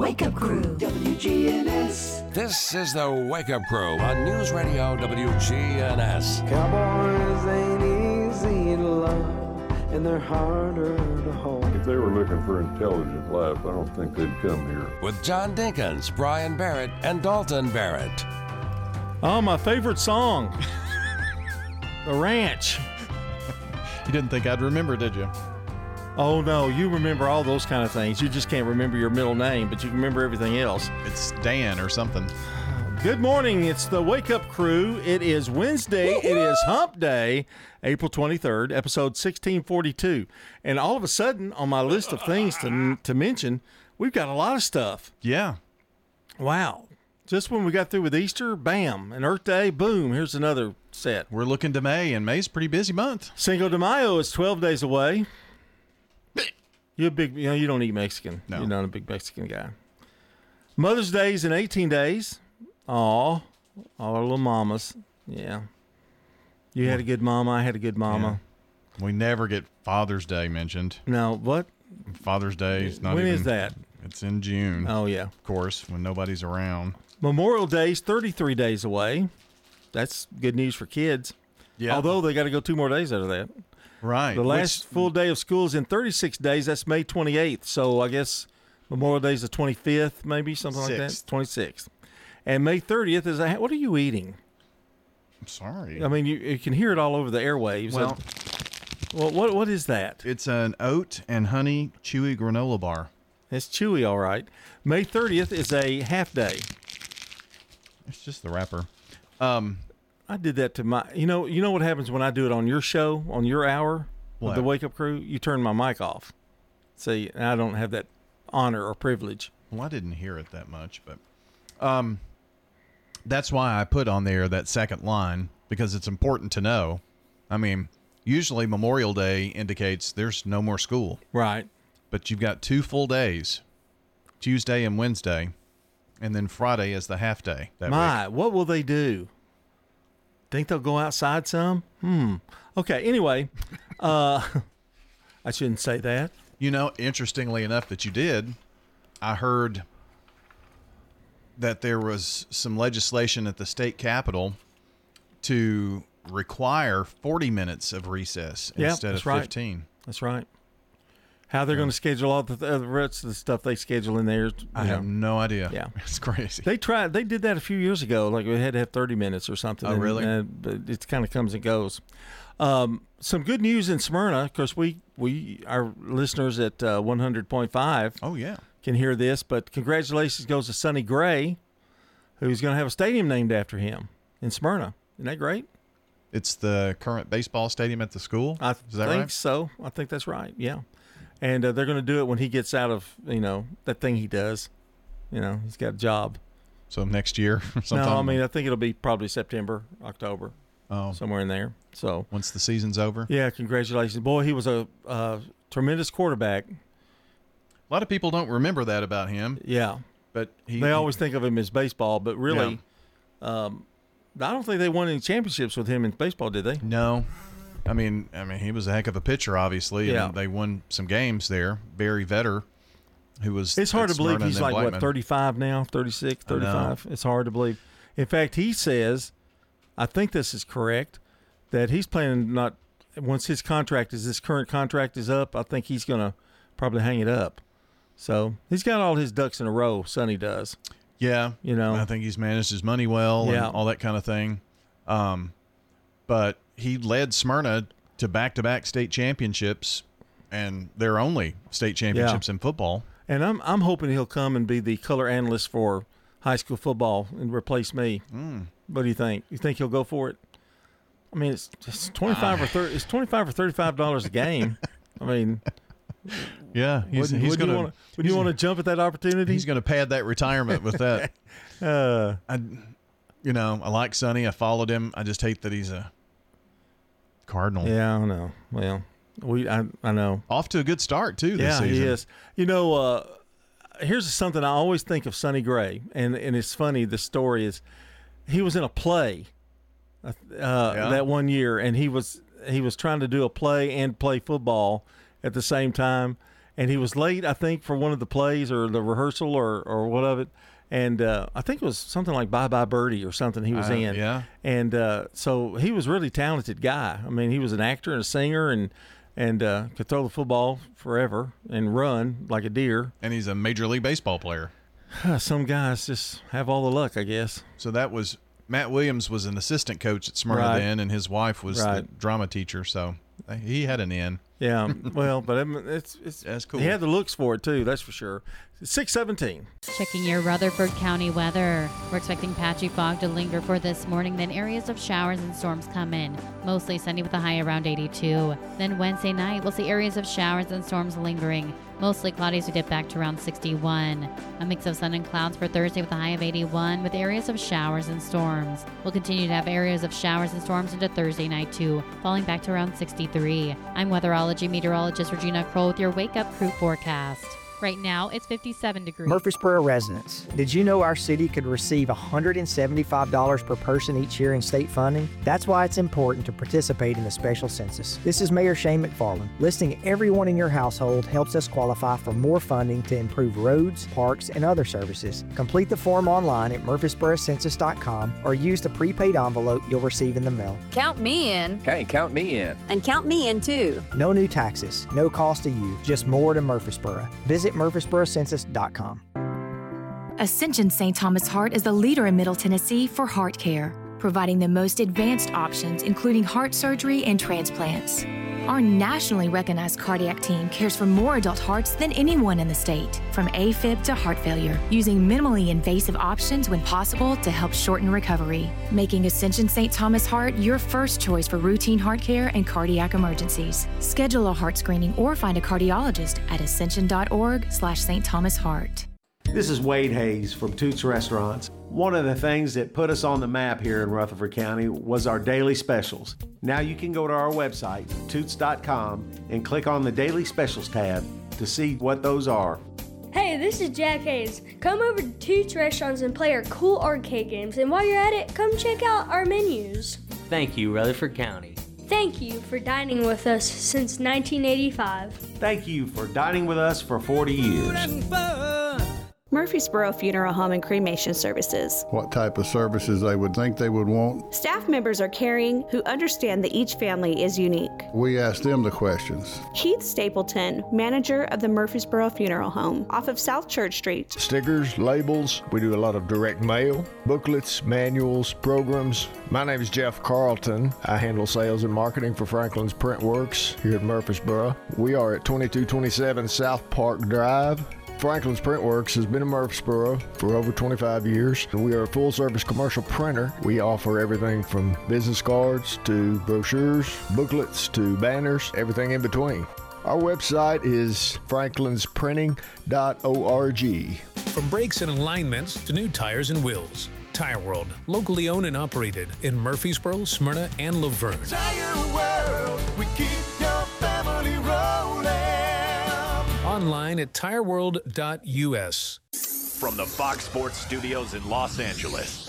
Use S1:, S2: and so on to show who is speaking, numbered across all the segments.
S1: Wake Up Crew, WGNS.
S2: This is the Wake Up Crew on News Radio WGNS.
S3: Cowboys ain't easy to love, and they're harder to hold.
S4: If they were looking for intelligent life, I don't think they'd come here.
S2: With John Dinkins, Brian Barrett, and Dalton Barrett.
S5: Oh, my favorite song. The Ranch.
S6: You didn't think I'd remember, did you?
S5: Oh, no, you remember all those kind of things. You just can't remember your middle name, but you can remember everything else.
S6: It's Dan or something.
S5: Good morning. It's the Wake Up Crew. It is Wednesday. It is Hump Day, April 23rd, episode 1642. And all of a sudden, on my list of things to mention, we've got a lot of stuff.
S6: Yeah.
S5: Wow. Just when we got through with Easter, bam, and Earth Day, boom, here's another set.
S6: We're looking to May, and May's a pretty busy month.
S5: Cinco de Mayo is 12 days away. You're big, you don't eat Mexican.
S6: No.
S5: You're not a big Mexican guy. Mother's Day is in 18 days. Aw, all our little mamas. Yeah. You had a good mama. I had a good mama.
S6: Yeah. We never get Father's Day mentioned.
S5: No, what?
S6: Father's Day is not
S5: When
S6: even.
S5: is that?
S6: It's in June.
S5: Oh, yeah.
S6: Of course, when nobody's around.
S5: Memorial Day is 33 days away. That's good news for kids.
S6: Yeah.
S5: Although they got to go 2 more days out of that.
S6: Right.
S5: The last full day of school is in 36 days. That's May 28th. So I guess Memorial Day is the 25th, maybe, something like that. 26th. And May 30th is what are you eating?
S6: I'm sorry.
S5: I mean, you can hear it all over the airwaves. Well, what is that?
S6: It's an oat and honey chewy granola bar.
S5: It's chewy, all right. May 30th is a half day.
S6: It's just the wrapper.
S5: I did that to my. You know what happens when I do it on your show, on your hour with the Wake Up Crew? You turn my mic off. See, I don't have that honor or privilege.
S6: Well, I didn't hear it that much, but that's why I put on there that second line, because it's important to know. I mean, usually Memorial Day indicates there's no more school.
S5: Right.
S6: But you've got 2 full days, Tuesday and Wednesday, and then Friday is the half day that week.
S5: What will they do? Think they'll go outside some? Okay, anyway, I shouldn't say that.
S6: You know, interestingly enough that you did, I heard that there was some legislation at the state capitol to require 40 minutes of recess instead of 15.
S5: Right. That's right. How they're going to schedule all the rest of the stuff they schedule in there.
S6: I have no idea.
S5: Yeah.
S6: It's crazy.
S5: They did that a few years ago. Like we had to have 30 minutes or something.
S6: Oh, really?
S5: But it kind of comes and goes. Some good news in Smyrna. Of course, our listeners at 100.5
S6: Oh, yeah.
S5: can hear this. But congratulations goes to Sonny Gray, who's going to have a stadium named after him in Smyrna. Isn't that great?
S6: It's the current baseball stadium at the school?
S5: I
S6: Is that
S5: think
S6: right?
S5: so. I think that's right. Yeah. And they're going to do it when he gets out of, that thing he does. He's got a job.
S6: So next year or something?
S5: No, I mean, I think it'll be probably September, October, somewhere in there. So
S6: once the season's over?
S5: Yeah, congratulations. Boy, he was a tremendous quarterback.
S6: A lot of people don't remember that about him.
S5: Yeah.
S6: But
S5: they always think of him as baseball, but really, I don't think they won any championships with him in baseball, did they?
S6: No. I mean, he was a heck of a pitcher, obviously,
S5: Yeah.
S6: and they won some games there. Barry Vetter, who was
S5: It's hard
S6: at
S5: to believe
S6: Smyrna
S5: he's
S6: and then
S5: like,
S6: Blackman.
S5: 35 now, 36, 35? It's hard to believe. In fact, he says, I think this is correct, that he's planning once this current contract is up, I think he's going to probably hang it up. So he's got all his ducks in a row, Sonny does.
S6: Yeah. I think he's managed his money well and all that kind of thing. But he led Smyrna to back-to-back state championships, and their only state championships in football.
S5: And I'm hoping he'll come and be the color analyst for high school football and replace me. What do you think? You think he'll go for it? I mean, it's $25 or $35 a game. I mean,
S6: yeah,
S5: would you want to jump at that opportunity?
S6: He's going to pad that retirement with that. I like Sonny. I followed him. I just hate that he's a Cardinal.
S5: Yeah, I know. Well, I know.
S6: Off to a good start too this season.
S5: Yeah, he is. Here's something I always think of Sonny Gray, and it's funny. The story is, he was in a play that one year, and he was trying to do a play and play football at the same time, and he was late, I think, for one of the plays or the rehearsal or what of it. And I think it was something like Bye Bye Birdie or something he was in.
S6: Yeah.
S5: And so he was a really talented guy. I mean, he was an actor and a singer and could throw the football forever and run like a deer.
S6: And he's a Major League Baseball player.
S5: Some guys just have all the luck, I guess.
S6: So that was Matt Williams was an assistant coach at Smyrna then, and his wife was the drama teacher. So he had an in.
S5: Yeah, well, but it's
S6: that's cool.
S5: He had the looks for it too, that's for sure. 6:17.
S7: Checking your Rutherford County weather. We're expecting patchy fog to linger for this morning, then areas of showers and storms come in. Mostly sunny with a high around 82. Then Wednesday night, we'll see areas of showers and storms lingering. Mostly cloudy as we dip back to around 61. A mix of sun and clouds for Thursday with a high of 81 with areas of showers and storms. We'll continue to have areas of showers and storms into Thursday night too, falling back to around 63. I'm weatherology meteorologist Regina Kroll with your Wake Up Crew forecast. Right now, it's 57 degrees.
S8: Murfreesboro residents, did you know our city could receive $175 per person each year in state funding? That's why it's important to participate in the special census. This is Mayor Shane McFarland. Listing everyone in your household helps us qualify for more funding to improve roads, parks, and other services. Complete the form online at murfreesborocensus.com or use the prepaid envelope you'll receive in the mail.
S9: Count me in.
S10: Hey, count me in.
S9: And count me in too.
S8: No new taxes, no cost to you, just more to Murfreesboro. Visit murfreesborocensus.com.
S11: Ascension St. Thomas Heart is the leader in Middle Tennessee for heart care, providing the most advanced options, including heart surgery and transplants. Our nationally recognized cardiac team cares for more adult hearts than anyone in the state, from AFib to heart failure, using minimally invasive options when possible to help shorten recovery, making Ascension St. Thomas Heart your first choice for routine heart care and cardiac emergencies. Schedule a heart screening or find a cardiologist at ascension.org/St. Thomas Heart.
S12: This is Wade Hayes from Toots Restaurants. One of the things that put us on the map here in Rutherford County was our daily specials. Now you can go to our website, toots.com, and click on the Daily Specials tab to see what those are.
S13: Hey, this is Jack Hayes. Come over to Toots Restaurants and play our cool arcade games. And while you're at it, come check out our menus.
S14: Thank you, Rutherford County.
S13: Thank you for dining with us since 1985.
S12: Thank you for dining with us for 40 years.
S15: Murfreesboro Funeral Home and Cremation Services.
S4: What type of services they would think they would want?
S15: Staff members are caring who understand that each family is unique.
S4: We ask them the questions.
S15: Keith Stapleton, manager of the Murfreesboro Funeral Home, off of South Church Street.
S16: Stickers, labels, we do a lot of direct mail, booklets, manuals, programs. My name is Jeff Carlton. I handle sales and marketing for Franklin's Print Works here at Murfreesboro. We are at 2227 South Park Drive. Franklin's Print Works has been in Murfreesboro for over 25 years. We are a full-service commercial printer. We offer everything from business cards to brochures, booklets to banners, everything in between. Our website is franklinsprinting.org.
S17: From brakes and alignments to new tires and wheels, Tire World, locally owned and operated in Murfreesboro, Smyrna, and Laverne.
S1: Tire World, we keep your family rolling.
S17: Online at tireworld.us.
S18: From the Fox Sports Studios in Los Angeles,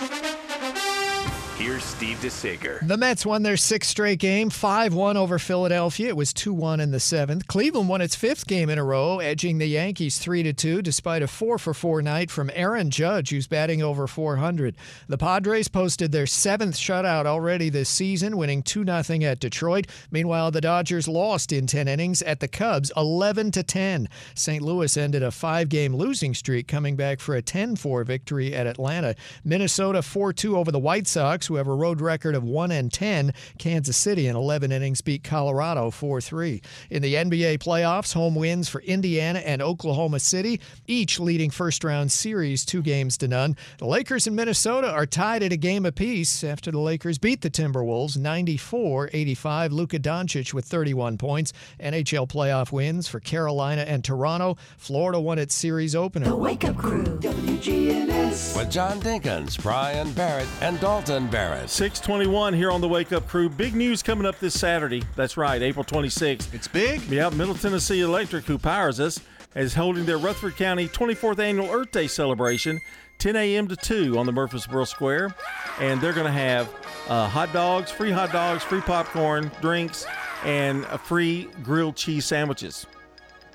S18: here's Steve DeSager.
S19: The Mets won their sixth straight game, 5-1 over Philadelphia. It was 2-1 in the seventh. Cleveland won its fifth game in a row, edging the Yankees 3-2, despite a 4-for-4 night from Aaron Judge, who's batting over 400. The Padres posted their seventh shutout already this season, winning 2-0 at Detroit. Meanwhile, the Dodgers lost in 10 innings at the Cubs, 11-10. St. Louis ended a 5-game losing streak, coming back for a 10-4 victory at Atlanta. Minnesota 4-2 over the White Sox, who have a road record of 1-10. Kansas City in 11 innings beat Colorado 4-3. In the NBA playoffs, home wins for Indiana and Oklahoma City, each leading first-round series 2-0. The Lakers and Minnesota are tied at a game apiece after the Lakers beat the Timberwolves 94-85. Luka Doncic with 31 points. NHL playoff wins for Carolina and Toronto. Florida won its series opener.
S1: The Wake Up Crew, WGNS.
S2: With John Dinkins, Brian Barrett, and Dalton Barrett.
S5: 6:21 here on the Wake Up Crew. Big news coming up this Saturday. That's right, April 26th.
S6: It's big?
S5: Yeah, Middle Tennessee Electric, who powers us, is holding their Rutherford County 24th Annual Earth Day celebration, 10 a.m. to 2 on the Murfreesboro Square. And they're going to have hot dogs, free popcorn, drinks, and free grilled cheese sandwiches.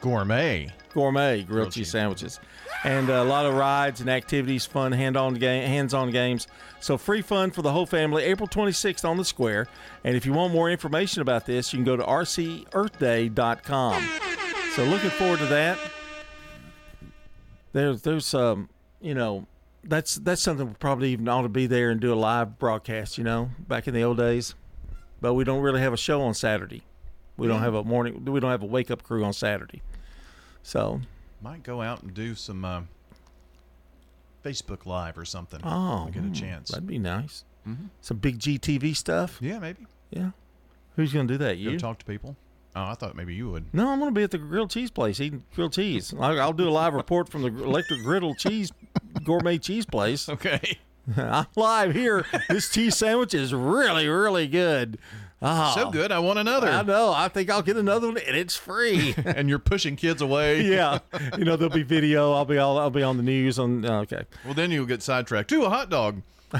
S6: Gourmet
S5: grilled cheese sandwiches. And a lot of rides and activities, fun hands-on games. So free fun for the whole family, April 26th on the Square. And if you want more information about this, you can go to rcearthday.com. So looking forward to that. There's that's something we probably even ought to be there and do a live broadcast, back in the old days. But we don't really have a show on Saturday. We don't have a wake-up crew on Saturday. So
S6: might go out and do some Facebook Live or something.
S5: Oh,
S6: get a chance.
S5: That'd be nice.
S6: Mm-hmm.
S5: Some big GTV stuff.
S6: Yeah, maybe.
S5: Yeah. Who's going to do that? You?
S6: Go talk to people. Oh, I thought maybe you would.
S5: No, I'm going to be at the grilled cheese place eating grilled cheese. I'll do a live report from the electric griddle cheese gourmet cheese place.
S6: Okay.
S5: I'm live here. This cheese sandwich is really, really good. Oh,
S6: so good, I want another.
S5: I know. I think I'll get another one, and it's free.
S6: And you're pushing kids away.
S5: Yeah. There'll be video. I'll be on the news. Okay.
S6: Well, then you'll get sidetracked. To a hot dog.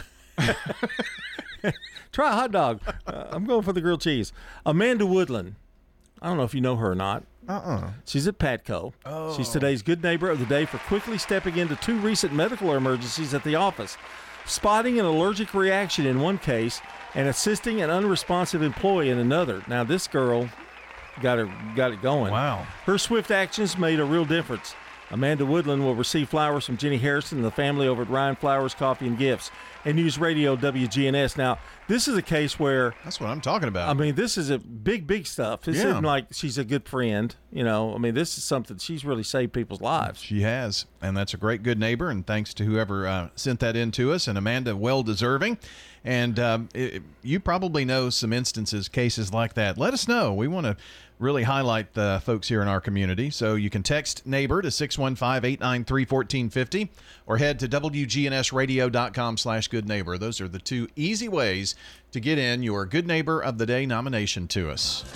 S5: Try a hot dog. I'm going for the grilled cheese. Amanda Woodland. I don't know if you know her or not. She's at Patco.
S6: Oh.
S5: She's today's good neighbor of the day for quickly stepping into 2 recent medical emergencies at the office, spotting an allergic reaction in one case and assisting an unresponsive employee in another. Now, this girl got it going.
S6: Wow.
S5: Her swift actions made a real difference. Amanda Woodland will receive flowers from Jenny Harrison and the family over at Ryan Flowers Coffee and Gifts and News Radio WGNS. Now, this is a case where...
S6: That's what I'm talking about.
S5: I mean, this is a big stuff. This isn't like she's a good friend, I mean, this is something, she's really saved people's lives.
S6: She has, and that's a great good neighbor, and thanks to whoever sent that in to us, and Amanda, well-deserving. And you probably know some cases like that. Let us know. We want to really highlight the folks here in our community. So you can text neighbor to 615-893-1450 or head to WGNSradio.com/good neighbor. Those are the 2 easy ways to get in your Good Neighbor of the Day nomination to us.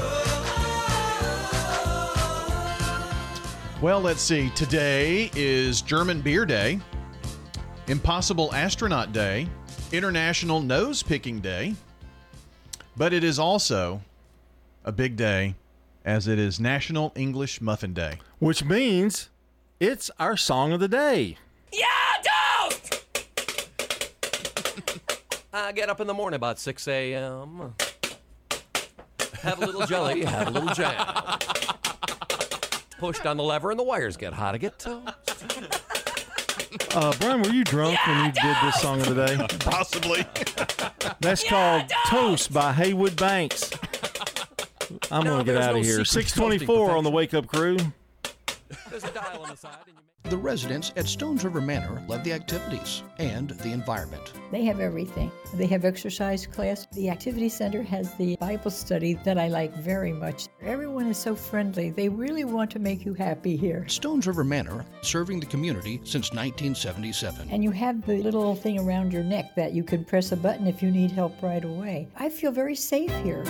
S6: Well, let's see. Today is German Beer Day, Impossible Astronaut Day, International Nose Picking Day, but it is also a big day as it is National English Muffin Day.
S5: Which means it's our song of the day.
S10: Yeah, don't! I get up in the morning about 6 a.m. Have a little jelly, have a little jam. Push down the lever and the wires get hot. I get toast.
S5: Brian, were you drunk when you did this song of the day?
S6: Possibly.
S5: That's called Toast by Haywood Banks. I'm going to get out of here. 624 on the Wake Up Crew.
S10: There's a dial on the side.
S20: The residents at Stones River Manor love the activities and the environment.
S21: They have everything. They have exercise class. The activity center has the Bible study that I like very much. Everyone is so friendly. They really want to make you happy here.
S20: Stones River Manor, serving the community since 1977.
S21: And you have the little thing around your neck that you can press a button if you need help right away. I feel very safe here.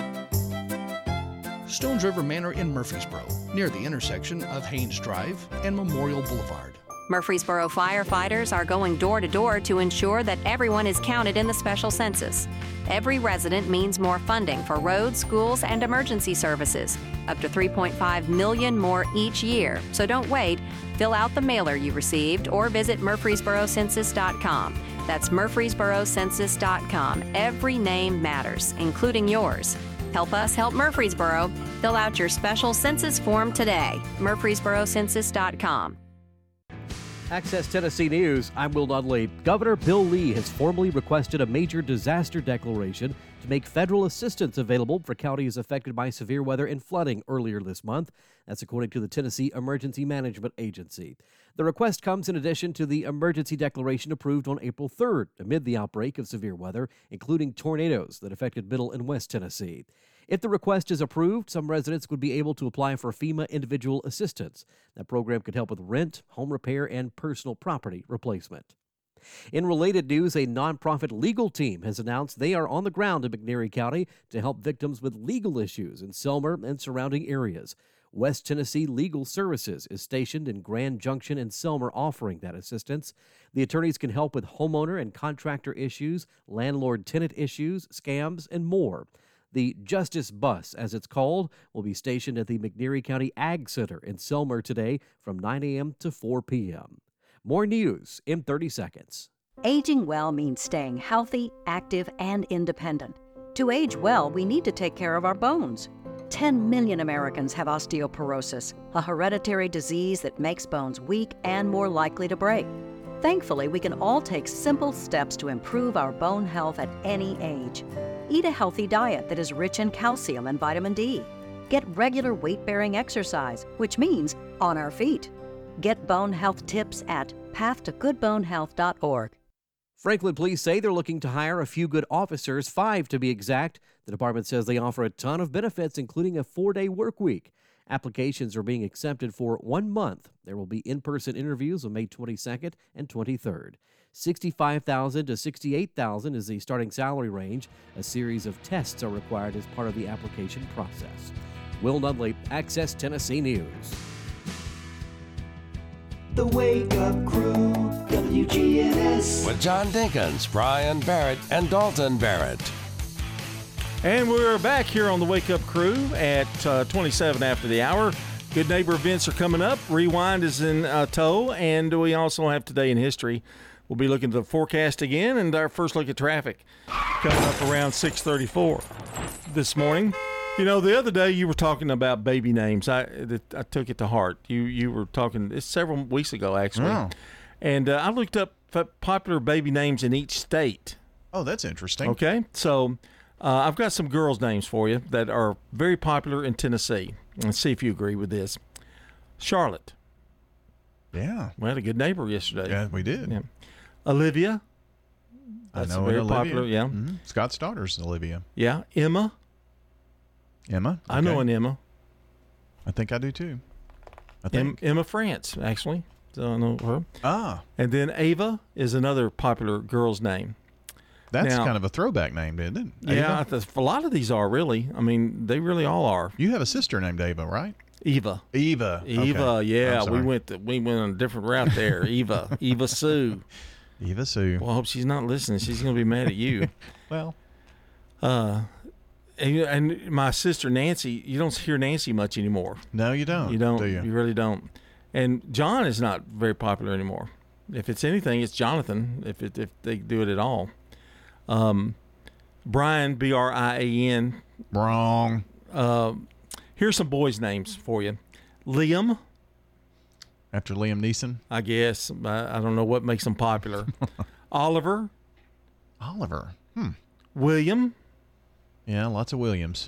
S20: Stones River Manor in Murfreesboro, near the intersection of Haynes Drive and Memorial Boulevard.
S9: Murfreesboro firefighters are going door to door to ensure that everyone is counted in the special census. Every resident means more funding for roads, schools, and emergency services. Up to $3.5 million more each year. So don't wait. Fill out the mailer you received or visit murfreesborocensus.com. That's murfreesborocensus.com. Every name matters, including yours. Help us help Murfreesboro. Fill out your special census form today. murfreesborocensus.com.
S22: Access Tennessee News, I'm Will Dudley. Governor Bill Lee has formally requested a major disaster declaration to make federal assistance available for counties affected by severe weather and flooding earlier this month. That's according to the Tennessee Emergency Management Agency. The request comes in addition to the emergency declaration approved on April 3rd amid the outbreak of severe weather, including tornadoes that affected Middle and West Tennessee. If the request is approved, some residents would be able to apply for FEMA individual assistance. That program could help with rent, home repair, and personal property replacement. In related news, a nonprofit legal team has announced they are on the ground in McNairy County to help victims with legal issues in Selmer and surrounding areas. West Tennessee Legal Services is stationed in Grand Junction and Selmer offering that assistance. The attorneys can help with homeowner and contractor issues, landlord-tenant issues, scams, and more. The Justice Bus, as it's called, will be stationed at the McNeary County Ag Center in Selmer today from 9 a.m. to 4 p.m. More news in 30 seconds.
S3: Aging well means staying healthy, active, and independent. To age well, we need to take care of our bones. 10 million Americans have osteoporosis, a hereditary disease that makes bones weak and more likely to break. Thankfully, we can all take simple steps to improve our bone health at any age. Eat a healthy diet that is rich in calcium and vitamin D. Get regular weight-bearing exercise, which means on our feet. Get bone health tips at pathtogoodbonehealth.org.
S22: Franklin police say they're looking to hire a few good officers, 5 to be exact. The department says they offer a ton of benefits, including a 4-day work week. Applications are being accepted for 1 month. There will be in-person interviews on May 22nd and 23rd. $65,000 to $68,000 is the starting salary range. A series of tests are required as part of the application process. Will Dudley, Access Tennessee News.
S1: The Wake Up Crew, WGNS.
S2: With John Dinkins, Brian Barrett, and Dalton Barrett.
S5: And we're back here on the Wake Up Crew at 27 after the hour. Good neighbor events are coming up. Rewind is in tow, and we also have Today in History. We'll be looking at the forecast again, and our first look at traffic coming up around 6:34 this morning. You know, the other day you were talking about baby names. I took it to heart. You were talking, it's several weeks ago, actually.
S6: Oh.
S5: And I looked up popular baby names in each state.
S6: Oh, that's interesting.
S5: Okay, so I've got some girls' names for you that are very popular in Tennessee. Let's see if you agree with this. Charlotte.
S6: Yeah.
S5: We had a good neighbor yesterday.
S6: Yeah, we did.
S5: Yeah. Olivia. That's
S6: I know
S5: very
S6: Olivia.
S5: popular. Yeah.
S6: Mm-hmm. Scott's daughter's Olivia.
S5: Yeah. Emma.
S6: Emma? Okay.
S5: I know an Emma.
S6: I think I do too. I think.
S5: Emma France, actually. So I know her.
S6: Ah.
S5: And then Ava is another popular girl's name.
S6: That's
S5: Now,
S6: kind of a throwback name, isn't it?
S5: Yeah,
S6: Ava?
S5: a lot of these are really. I mean, they really all are.
S6: You have a sister named Ava, right?
S5: Eva.
S6: Eva.
S5: Eva,
S6: Okay.
S5: yeah.
S6: I'm
S5: We
S6: sorry.
S5: went on a different route there. Eva. Eva Sue.
S6: Eva Sue.
S5: Well, I hope she's not listening. She's going to be mad at you.
S6: Well.
S5: And my sister Nancy, you don't hear Nancy much anymore.
S6: No, you don't.
S5: You don't.
S6: Do you?
S5: You really don't. And John is not very popular anymore. If it's anything, it's Jonathan. If they do it at all. Brian, Brian.
S6: Wrong.
S5: Here's some boys' names for you. Liam.
S6: After Liam Neeson?
S5: I guess. I don't know what makes them popular. Oliver.
S6: Oliver.
S5: William.
S6: Yeah, lots of Williams.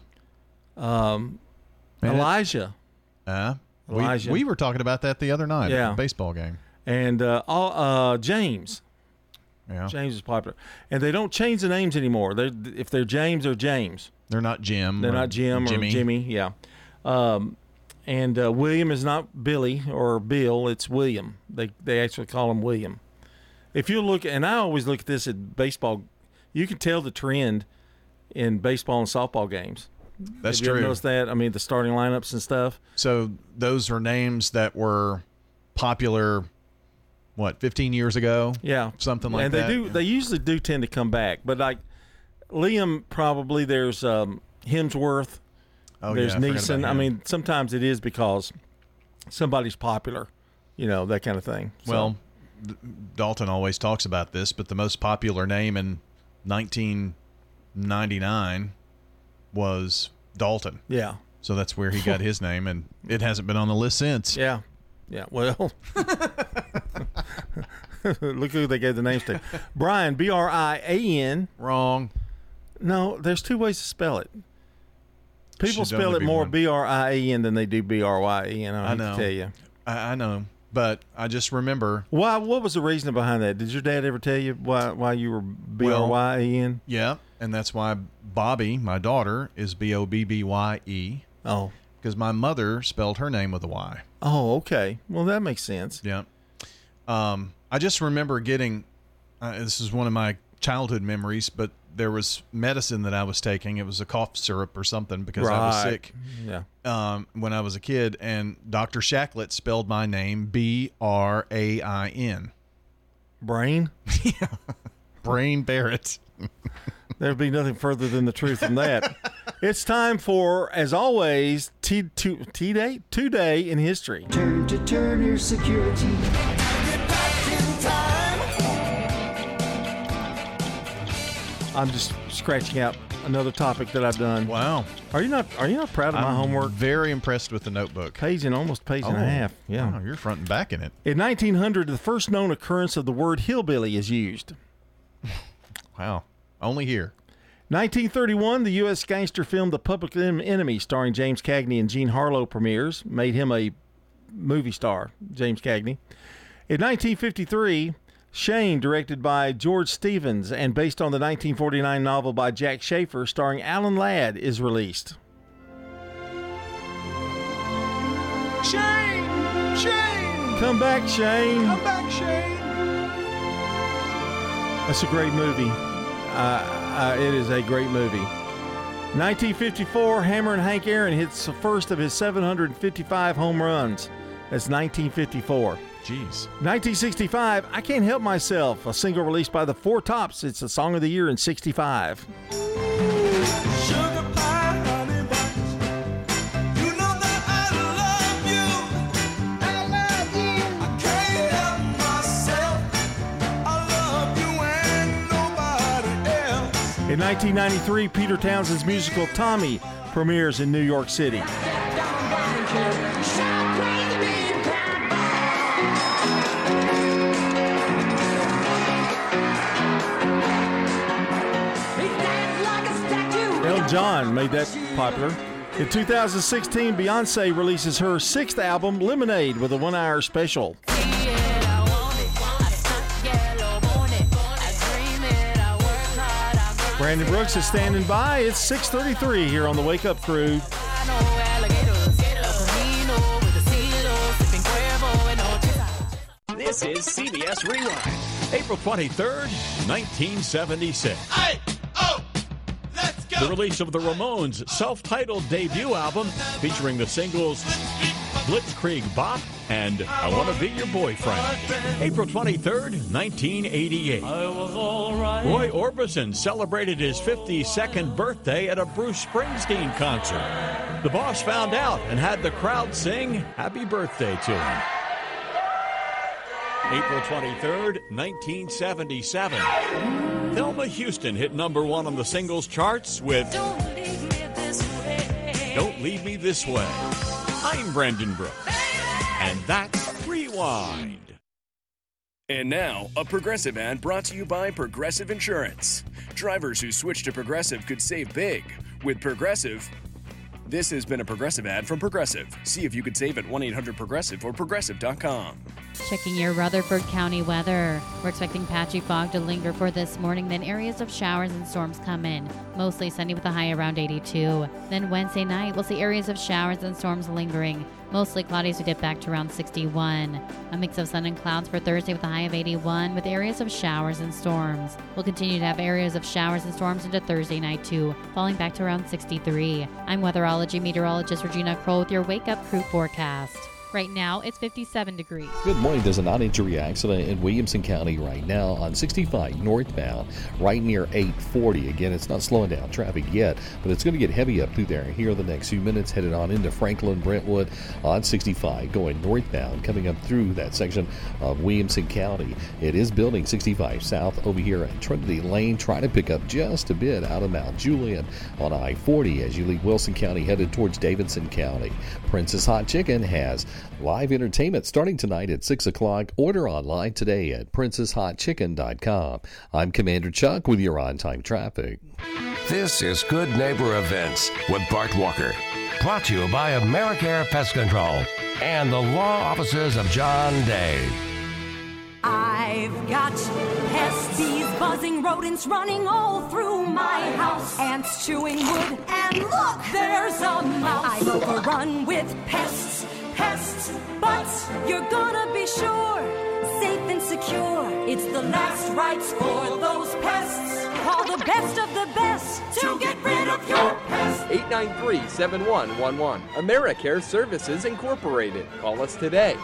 S5: Elijah. Elijah.
S6: We were talking about that the other night at the baseball game.
S5: And James.
S6: Yeah.
S5: James is popular. And they don't change the names anymore. If they're James, they're James.
S6: They're not Jim.
S5: They're not Jim
S6: Jimmy.
S5: or Jimmy. Yeah. And William is not Billy or Bill. It's William. They actually call him William. If you look, and I always look at this at baseball, you can tell the trend in baseball and softball games.
S6: That's
S5: Have you ever
S6: true.
S5: noticed that? I mean, the starting lineups and stuff.
S6: So those are names that were popular, 15 years ago?
S5: Yeah.
S6: Something like
S5: and
S6: that?
S5: And they usually do tend to come back. But like Liam, probably there's Hemsworth.
S6: Oh,
S5: there's
S6: yeah, I forgot
S5: Neeson.
S6: about
S5: I
S6: him.
S5: mean, sometimes it is because somebody's popular, that kind of thing. So,
S6: Well, Dalton always talks about this, but the most popular name in 1999 was Dalton.
S5: Yeah.
S6: So that's where he got his name, and it hasn't been on the list since.
S5: Yeah. Yeah. Well, look who they gave the names to. Brian, Brian.
S6: Wrong.
S5: No, there's two ways to spell it. People
S6: Should
S5: spell
S6: only
S5: it
S6: be
S5: more
S6: one.
S5: Brian than they do Bryen. I
S6: I
S5: hate
S6: know.
S5: to tell you.
S6: I know, but I just remember.
S5: Why? What was the reason behind that? Did your dad ever tell you why you were Bryen?
S6: Yeah, and that's why Bobby, my daughter, is Bobbye.
S5: Oh.
S6: Because my mother spelled her name with a Y.
S5: Oh, okay. Well, that makes sense.
S6: Yeah. I just remember getting, this is one of my childhood memories, but there was medicine that I was taking. It was a cough syrup or something because I was sick.
S5: Yeah.
S6: When I was a kid, and Dr. Shacklet spelled my name Brain.
S5: Brain?
S6: Brain Barrett.
S5: There'd be nothing further than the truth from that. It's time for, as always, Today in History.
S1: Turn to Turner Security.
S5: I'm just scratching out another topic that I've done.
S6: Wow.
S5: Are you not proud of my homework?
S6: Very impressed with the notebook.
S5: Almost page and a half. Yeah.
S6: Wow, you're front and back in it.
S5: In 1900, the first known occurrence of the word hillbilly is used.
S6: Wow. Only here.
S5: 1931, the U.S. gangster film The Public Enemy, starring James Cagney and Jean Harlow, premieres. Made him a movie star, James Cagney. In 1953, Shane, directed by George Stevens and based on the 1949 novel by Jack Schaefer, starring Alan Ladd, is released.
S1: Shane! Shane!
S5: Come back, Shane!
S1: Come back, Shane!
S5: That's a great movie. It is a great movie. 1954, Hammer and Hank Aaron hits the first of his 755 home runs. That's 1954.
S6: Jeez.
S5: 1965, I Can't Help Myself, a single released by the Four Tops. It's the song of the year in 65. In 1993, Peter Townshend's musical Tommy premieres in New York City. Elton John made that popular. In 2016, Beyonce releases her sixth album, Lemonade, with a 1-hour special. Brandon Brooks is standing by. It's 6:33 here on the Wake Up Crew.
S7: This is CBS Rewind. April 23rd, 1976. Let's go! The release of the Ramones' self-titled debut album featuring the singles Blitzkrieg Bop and I Want to Be Your Boyfriend. April 23rd, 1988. Roy Orbison celebrated his 52nd birthday at a Bruce Springsteen concert. The boss found out and had the crowd sing happy birthday to him. April 23rd, 1977. Thelma Houston hit #1 on the singles charts with Don't Leave Me This Way. I'm Brandon Brooks, and that's Rewind.
S8: And now, a Progressive ad brought to you by Progressive Insurance. Drivers who switch to Progressive could save big. With Progressive, this has been a Progressive ad from Progressive. See if you could save at 1-800-PROGRESSIVE or Progressive.com.
S23: Checking your Rutherford County weather. We're expecting patchy fog to linger for this morning, then areas of showers and storms come in. Mostly sunny with a high around 82. Then Wednesday night, we'll see areas of showers and storms lingering. Mostly cloudy as we dip back to around 61. A mix of sun and clouds for Thursday with a high of 81 with areas of showers and storms. We'll continue to have areas of showers and storms into Thursday night too, falling back to around 63. I'm weatherology meteorologist Regina Kroll with your Wake Up Crew forecast. Right now, it's 57 degrees.
S24: Good morning. There's a non-injury accident in Williamson County right now on 65 northbound, right near 840. Again, it's not slowing down traffic yet, but it's going to get heavy up through there here in the next few minutes, headed on into Franklin, Brentwood on 65, going northbound, coming up through that section of Williamson County. It is building 65 south over here at Trinity Lane, trying to pick up just a bit out of Mount Juliet on I-40 as you leave Wilson County headed towards Davidson County. Princess Hot Chicken has live entertainment starting tonight at 6 o'clock. Order online today at princesshotchicken.com. I'm Commander Chuck with your on-time traffic.
S2: This is Good Neighbor Events with Bart Walker. Brought to you by AmeriCare Pest Control and the law offices of John Day.
S25: I've got pests, bees, buzzing, rodents running all through my house. Ants chewing wood, and look, there's a mouse. I'm overrun with pests, but you're gonna be sure, safe and secure. It's the last rites for those pests. Call the best of the best to get rid of your pests.
S26: 893-7111. AmeriCare Services Incorporated. Call us today.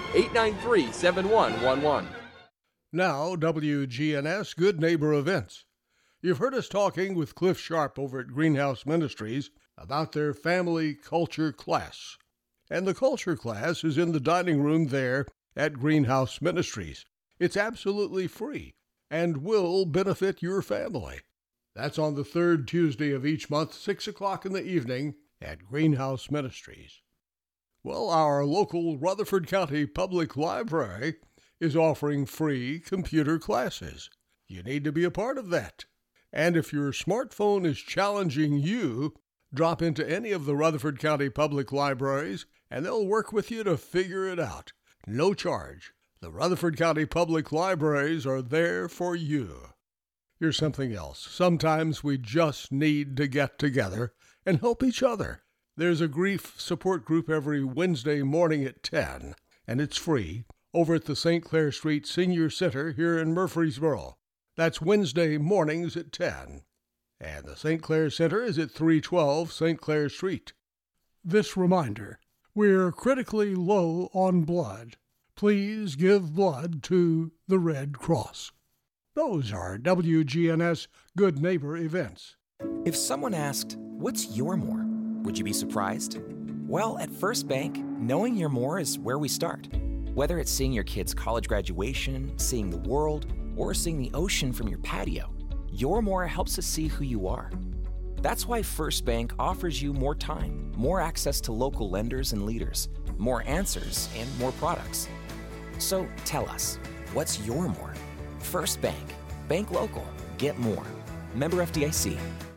S26: 893-7111.
S27: Now, WGNS Good Neighbor Events. You've heard us talking with Cliff Sharp over at Greenhouse Ministries about their family culture class. And the culture class is in the dining room there at Greenhouse Ministries. It's absolutely free and will benefit your family. That's on the third Tuesday of each month, 6 o'clock in the evening at Greenhouse Ministries. Well, our local Rutherford County Public Library is offering free computer classes. You need to be a part of that. And if your smartphone is challenging you, drop into any of the Rutherford County Public Libraries and they'll work with you to figure it out. No charge. The Rutherford County Public Libraries are there for you. Here's something else. Sometimes we just need to get together and help each other. There's a grief support group every Wednesday morning at 10, and it's free, over at the St. Clair Street Senior Center here in Murfreesboro. That's Wednesday mornings at 10. And the St. Clair Center is at 312 St. Clair Street. This reminder, we're critically low on blood. Please give blood to the Red Cross. Those are WGNS Good Neighbor events.
S4: If someone asked, "What's your more?" would you be surprised? Well, at First Bank, knowing your more is where we start. Whether it's seeing your kid's college graduation, seeing the world, or seeing the ocean from your patio, your more helps us see who you are. That's why First Bank offers you more time, more access to local lenders and leaders, more answers, and more products. So tell us, what's your more? First Bank. Bank local. Get more. Member FDIC.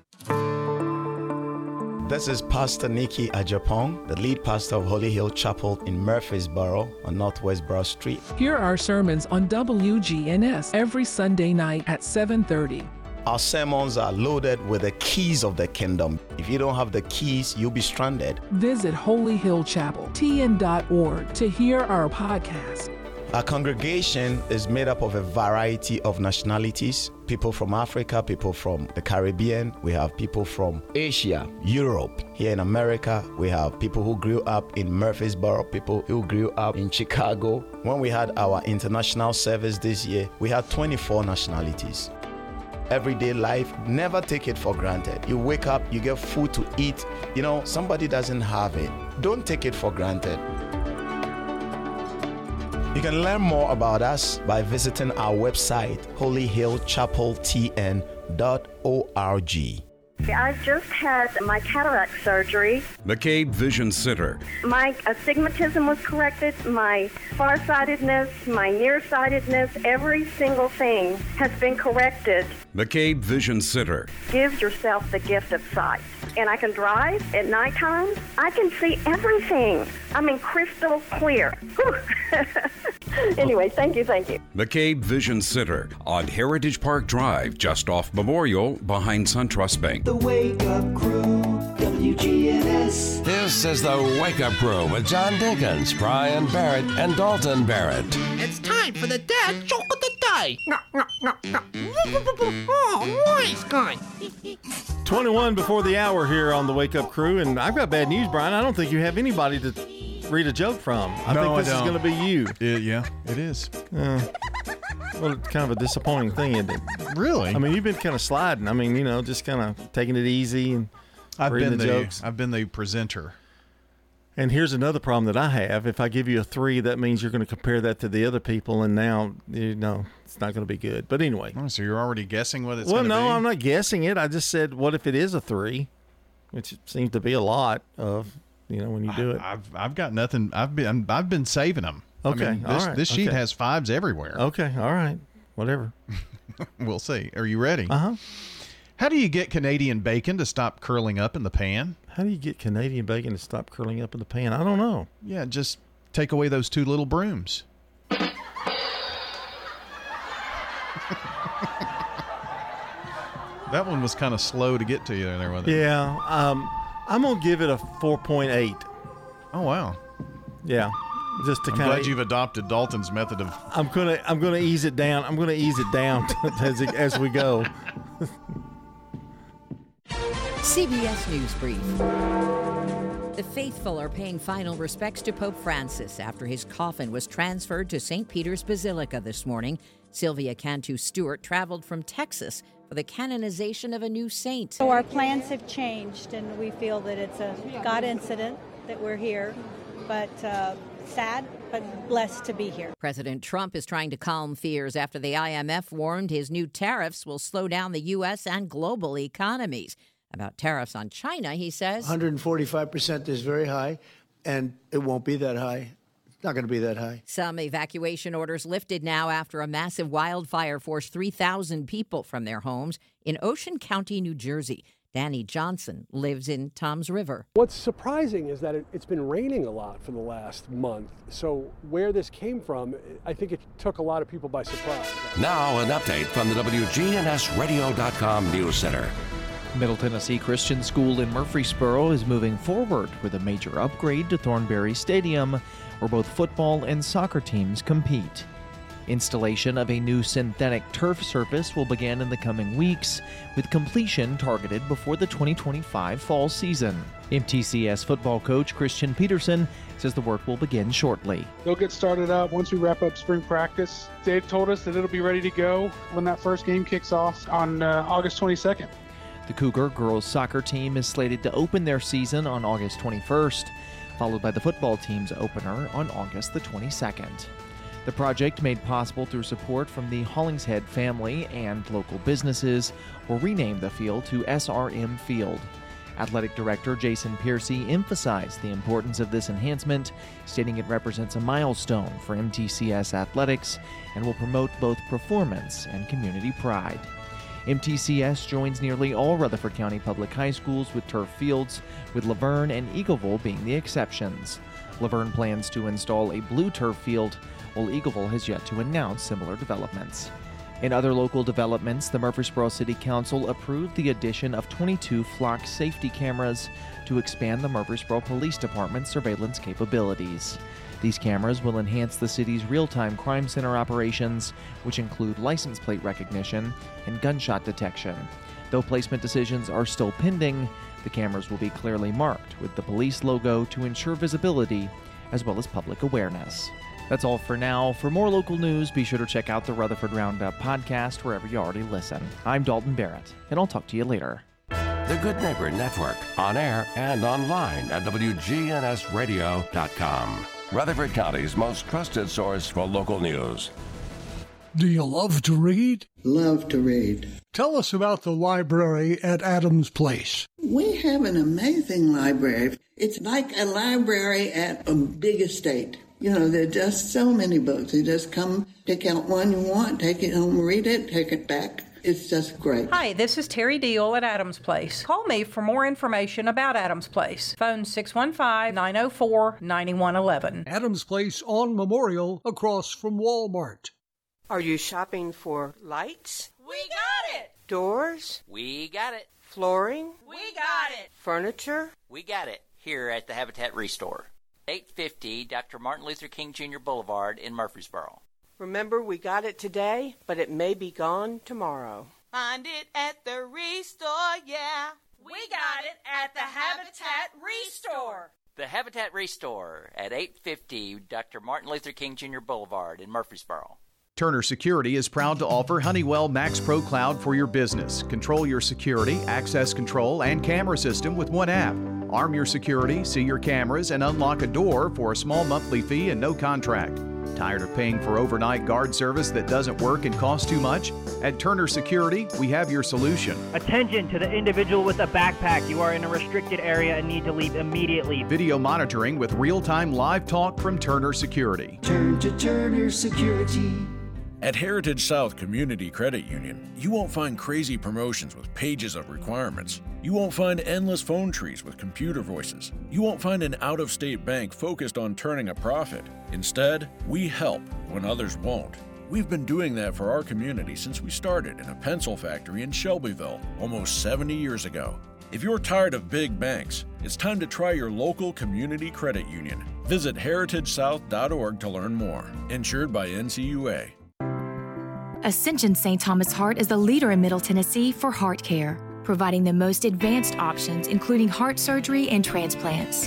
S11: This is Pastor Nikki Ajapong, the lead pastor of Holy Hill Chapel in Murfreesboro on Northwest Broad Street.
S12: Here are sermons on WGNS every Sunday night at 7:30.
S11: Our sermons are loaded with the keys of the kingdom. If you don't have the keys, you'll be stranded.
S12: Visit Holy Hill Chapel, tn.org, to hear our podcast.
S11: Our congregation is made up of a variety of nationalities, people from Africa, people from the Caribbean. We have people from Asia, Europe. Here in America, we have people who grew up in Murfreesboro, people who grew up in Chicago. When we had our international service this year, we had 24 nationalities. Everyday life, never take it for granted. You wake up, you get food to eat. You know, somebody doesn't have it. Don't take it for granted. You can learn more about us by visiting our website, holyhillchapeltn.org.
S13: I just had my cataract surgery.
S14: McCabe Vision Center.
S13: My astigmatism was corrected, my farsightedness, my nearsightedness, every single thing has been corrected.
S14: McCabe Vision Center.
S13: Give yourself the gift of sight. And I can drive at nighttime. I can see everything. I mean, crystal clear. Anyway, thank you.
S14: McCabe Vision Center on Heritage Park Drive, just off Memorial, behind SunTrust Bank.
S1: The Wake Up Crew, WGNS.
S2: This is the Wake Up Crew with John Dinkins, Brian Barrett, and Dalton Barrett.
S15: It's time for the dad joke of the day. Oh, nice guy.
S5: 21 before the hour here on the Wake Up Crew, and I've got bad news, Brian. I don't think you have anybody to read a joke from. I think this is going to be you.
S6: Yeah, it is.
S5: Well, it's kind of a disappointing thing, isn't it?
S6: Really?
S5: I mean, you've been kind of sliding. I mean, you know, just kind of taking it easy and reading the jokes.
S6: I've been the presenter.
S5: And here's another problem that I have. If I give you a 3, that means you're going to compare that to the other people, and now, you know, it's not going to be good. But anyway.
S6: Oh, so you're already guessing what it's going to be?
S5: Well, no, I'm not guessing it. I just said, what if it is a 3? Which seems to be a lot of, you know, when you do it.
S6: I've got nothing. I've been saving them.
S5: Okay,
S6: I mean,
S5: all right.
S6: This sheet has 5s everywhere.
S5: Okay, all right. Whatever.
S6: We'll see. Are you ready?
S5: Uh-huh.
S6: How do you get Canadian bacon to stop curling up in the pan?
S5: How do you get Canadian bacon to stop curling up in the pan? I don't know.
S6: Yeah, just take away those 2 little brooms. That one was kind of slow to get to you there, wasn't it?
S5: Yeah. I'm going to give it a 4.8.
S6: Oh, wow.
S5: Yeah. Just to
S6: I'm
S5: kind of.
S6: glad you've adopted Dalton's method of.
S5: I'm gonna ease it down. I'm gonna ease it down as we go.
S16: CBS News Brief.
S10: The faithful are paying final respects to Pope Francis after his coffin was transferred to St. Peter's Basilica this morning. Sylvia Cantu Stewart traveled from Texas for the canonization of a new saint.
S16: So our plans have changed, and we feel that it's a God incident that we're here, but sad, but blessed to be here.
S10: President Trump is trying to calm fears after the IMF warned his new tariffs will slow down the U.S. and global economies. About tariffs on China, he says
S17: 145% is very high, and it won't be that high. It's not going to be that high.
S10: Some evacuation orders lifted now after a massive wildfire forced 3,000 people from their homes in Ocean County, New Jersey. Danny Johnson lives in Toms River.
S18: What's surprising is that it's been raining a lot for the last month. So where this came from, I think it took a lot of people by surprise.
S2: Now an update from the WGNSradio.com News Center.
S19: Middle Tennessee Christian School in Murfreesboro is moving forward with a major upgrade to Thornberry Stadium, where both football and soccer teams compete. Installation of a new synthetic turf surface will begin in the coming weeks, with completion targeted before the 2025 fall season. MTCS football coach Christian Peterson says the work will begin shortly.
S20: They'll get started up once we wrap up spring practice. Dave told us that it'll be ready to go when that first game kicks off on August 22nd.
S19: The Cougar girls soccer team is slated to open their season on August 21st, followed by the football team's opener on August the 22nd. The project, made possible through support from the Hollingshead family and local businesses, will rename the field to SRM Field. Athletic Director Jason Piercy emphasized the importance of this enhancement, stating it represents a milestone for MTCS athletics and will promote both performance and community pride. MTCS joins nearly all Rutherford County public high schools with turf fields, with Laverne and Eagleville being the exceptions. Laverne plans to install a blue turf field, while Eagleville has yet to announce similar developments. In other local developments, the Murfreesboro City Council approved the addition of 22 flock safety cameras to expand the Murfreesboro Police Department's surveillance capabilities. These cameras will enhance the city's real-time crime center operations, which include license plate recognition and gunshot detection. Though placement decisions are still pending, the cameras will be clearly marked with the police logo to ensure visibility as well as public awareness. That's all for now. For more local news, be sure to check out the Rutherford Roundup podcast wherever you already listen. I'm Dalton Barrett, and I'll talk to you later.
S2: The Good Neighbor Network, on air and online at WGNSradio.com. Rutherford County's most trusted source for local news.
S27: Do you love to read?
S21: Love to read.
S27: Tell us about the library at Adams Place.
S21: We have an amazing library. It's like a library at a big estate. You know, there are just so many books. You just come, pick out one you want, take it home, read it, take it back. It's just great.
S28: Hi, this is Terry Deal at Adams Place. Call me for more information about Adams Place. Phone 615-904-9111.
S27: Adams Place on Memorial, across from Walmart.
S29: Are you shopping for lights?
S30: We got it!
S29: Doors?
S30: We got it.
S29: Flooring?
S30: We got it.
S29: Furniture?
S30: We got it here at the Habitat Restore. 850 Dr. Martin Luther King Jr. Boulevard in Murfreesboro.
S29: Remember, we got it today, but it may be gone tomorrow.
S30: Find it at the Restore, yeah. We got it at the Habitat Restore. The Habitat Restore at 850 Dr. Martin Luther King Jr. Boulevard in Murfreesboro.
S6: Turner Security is proud to offer Honeywell Max Pro Cloud for your business. Control your security, access control, and camera system with one app. Arm your security, see your cameras, and unlock a door for a small monthly fee and no contract. Tired of paying for overnight guard service that doesn't work and costs too much? At Turner Security, we have your solution.
S31: Attention to the individual with a backpack. You are in a restricted area and need to leave immediately.
S6: Video monitoring with real-time live talk from Turner Security.
S32: Turn to Turner Security.
S33: At Heritage South Community Credit Union, you won't find crazy promotions with pages of requirements. You won't find endless phone trees with computer voices. You won't find an out-of-state bank focused on turning a profit. Instead, we help when others won't. We've been doing that for our community since we started in a pencil factory in Shelbyville almost 70 years ago. If you're tired of big banks, it's time to try your local community credit union. Visit heritagesouth.org to learn more. Insured by NCUA.
S34: Ascension St. Thomas Heart is the leader in Middle Tennessee for heart care, providing the most advanced options, including heart surgery and transplants.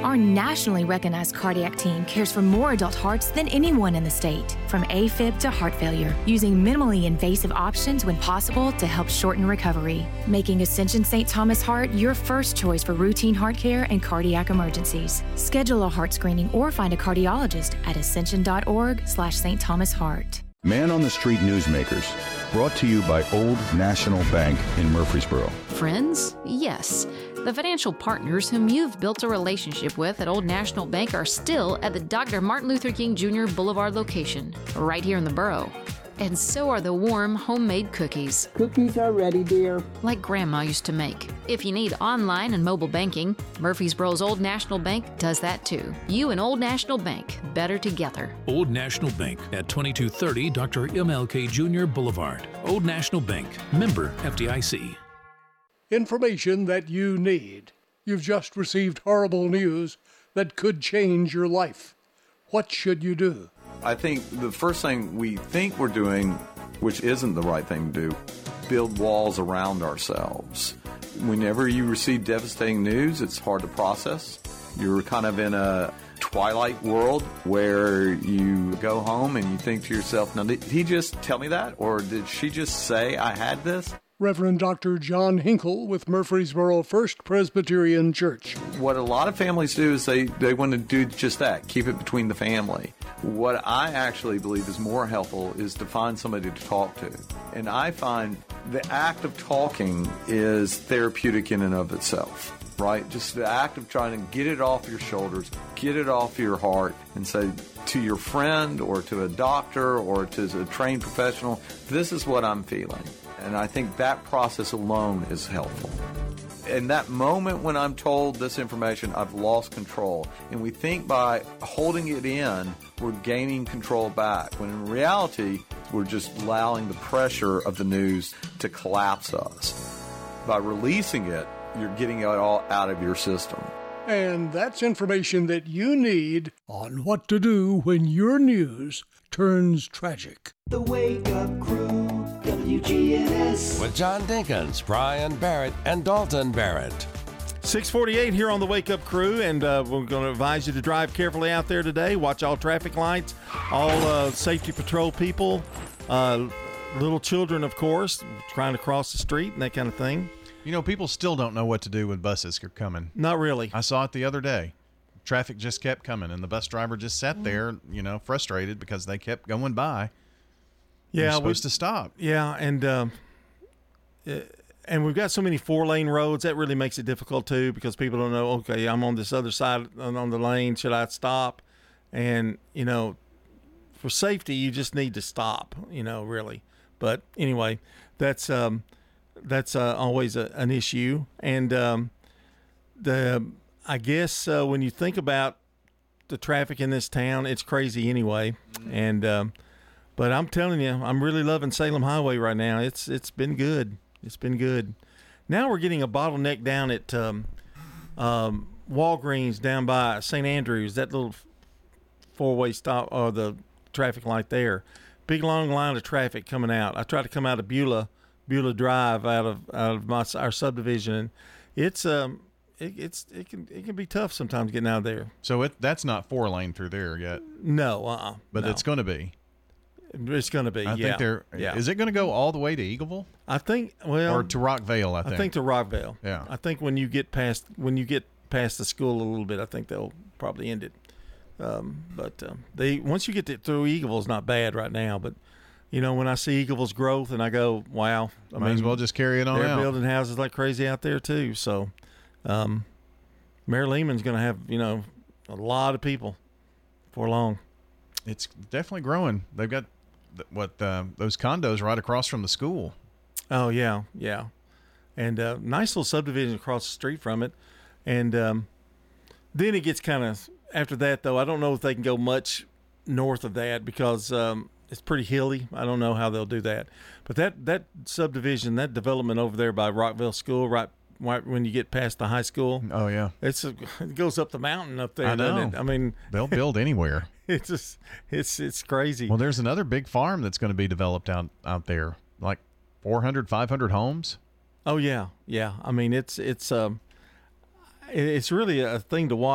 S34: Our nationally recognized cardiac team cares for more adult hearts than anyone in the state, from AFib to heart failure, using minimally invasive options when possible to help shorten recovery, making Ascension St. Thomas Heart your first choice for routine heart care and cardiac emergencies. Schedule a heart screening or find a cardiologist at ascension.org/St. Thomas Heart.
S3: Man on the Street Newsmakers, brought to you by Old National Bank in Murfreesboro.
S4: Friends? Yes. The financial partners whom you've built a relationship with at Old National Bank are still at the Dr. Martin Luther King Jr. Boulevard location, right here in the borough. And so are the warm, homemade cookies.
S7: Cookies are ready, dear.
S4: Like Grandma used to make. If you need online and mobile banking, Murfreesboro's Old National Bank does that too. You and Old National Bank, better together.
S8: Old National Bank at 2230 Dr. MLK Jr. Boulevard. Old National Bank, member FDIC.
S27: Information that you need. You've just received horrible news that could change your life. What should you do?
S9: I think the first thing we think we're doing, which isn't the right thing to do, build walls around ourselves. Whenever you receive devastating news, it's hard to process. You're kind of in a twilight world where you go home and you think to yourself, now, did he just tell me that? Or did she just say I had this?
S27: Reverend Dr. John Hinkle with Murfreesboro First Presbyterian Church.
S9: What a lot of families do is they want to do just that, keep it between the family. What I actually believe is more helpful is to find somebody to talk to. And I find the act of talking is therapeutic in and of itself, right? Just the act of trying to get it off your shoulders, get it off your heart, and say to your friend or to a doctor or to a trained professional, this is what I'm feeling. And I think that process alone is helpful. In that moment when I'm told this information, I've lost control. And we think by holding it in, we're gaining control back. When in reality, we're just allowing the pressure of the news to collapse us. By releasing it, you're getting it all out of your system.
S27: And that's information that you need on what to do when your news turns tragic.
S32: The Wake Up Crew, WGNS.
S2: With John Dinkins, Brian Barrett, and Dalton Barrett.
S5: 6:48 here on the Wake Up Crew, and we're going to advise you to drive carefully out there today. Watch all traffic lights, all safety patrol people, little children, of course, trying to cross the street and that kind of thing.
S6: You know, people still don't know what to do when buses are coming.
S5: Not really.
S6: I saw it the other day. Traffic just kept coming, and the bus driver just sat there, frustrated because they kept going by.
S5: Yeah,
S6: You're supposed to stop.
S5: Yeah, and we've got so many 4-lane roads that really makes it difficult too, because people don't know. Okay, I'm on this other side on the lane. Should I stop? And for safety, you just need to stop. Really. But anyway, that's always an issue. And I guess when you think about the traffic in this town, it's crazy anyway. And but I'm telling you, I'm really loving Salem Highway right now. It's been good. It's been good. Now we're getting a bottleneck down at Walgreens down by St. Andrews, that little 4-way stop, or the traffic light there. Big long line of traffic coming out. I tried to come out of Beulah Drive out of our subdivision, and it can be tough sometimes getting out of there.
S6: So that's not 4-lane through there yet.
S5: No,
S6: but
S5: no.
S6: It's going to be.
S5: It's going to be.
S6: I think Is it going to go all the way to Eagleville?
S5: I think. Well,
S6: or to Rockvale. I think
S5: to Rockvale.
S6: Yeah.
S5: I think when you get past the school a little bit, I think they'll probably end it. But once you get through Eagleville, it's not bad right now. But when I see Eagleville's growth, and I go, wow.
S6: Might as well just carry it on out.
S5: They're building houses like crazy out there too. So, Mary Lehman's going to have a lot of people for long.
S6: It's definitely growing. They've got those condos right across from the school.
S5: Oh yeah, and nice little subdivision across the street from it. And then it gets kind of, after that though, I don't know if they can go much north of that, because it's pretty hilly. I don't know how they'll do that. But that subdivision, that development over there by Rockville School, right when you get past the high school.
S6: Oh yeah,
S5: it goes up the mountain up there.
S6: I know.
S5: Doesn't it? I mean,
S6: they'll build anywhere.
S5: It's crazy.
S6: Well, there's another big farm that's going to be developed out there, like 400, 500 homes.
S5: Oh yeah. I mean, it's really a thing to watch.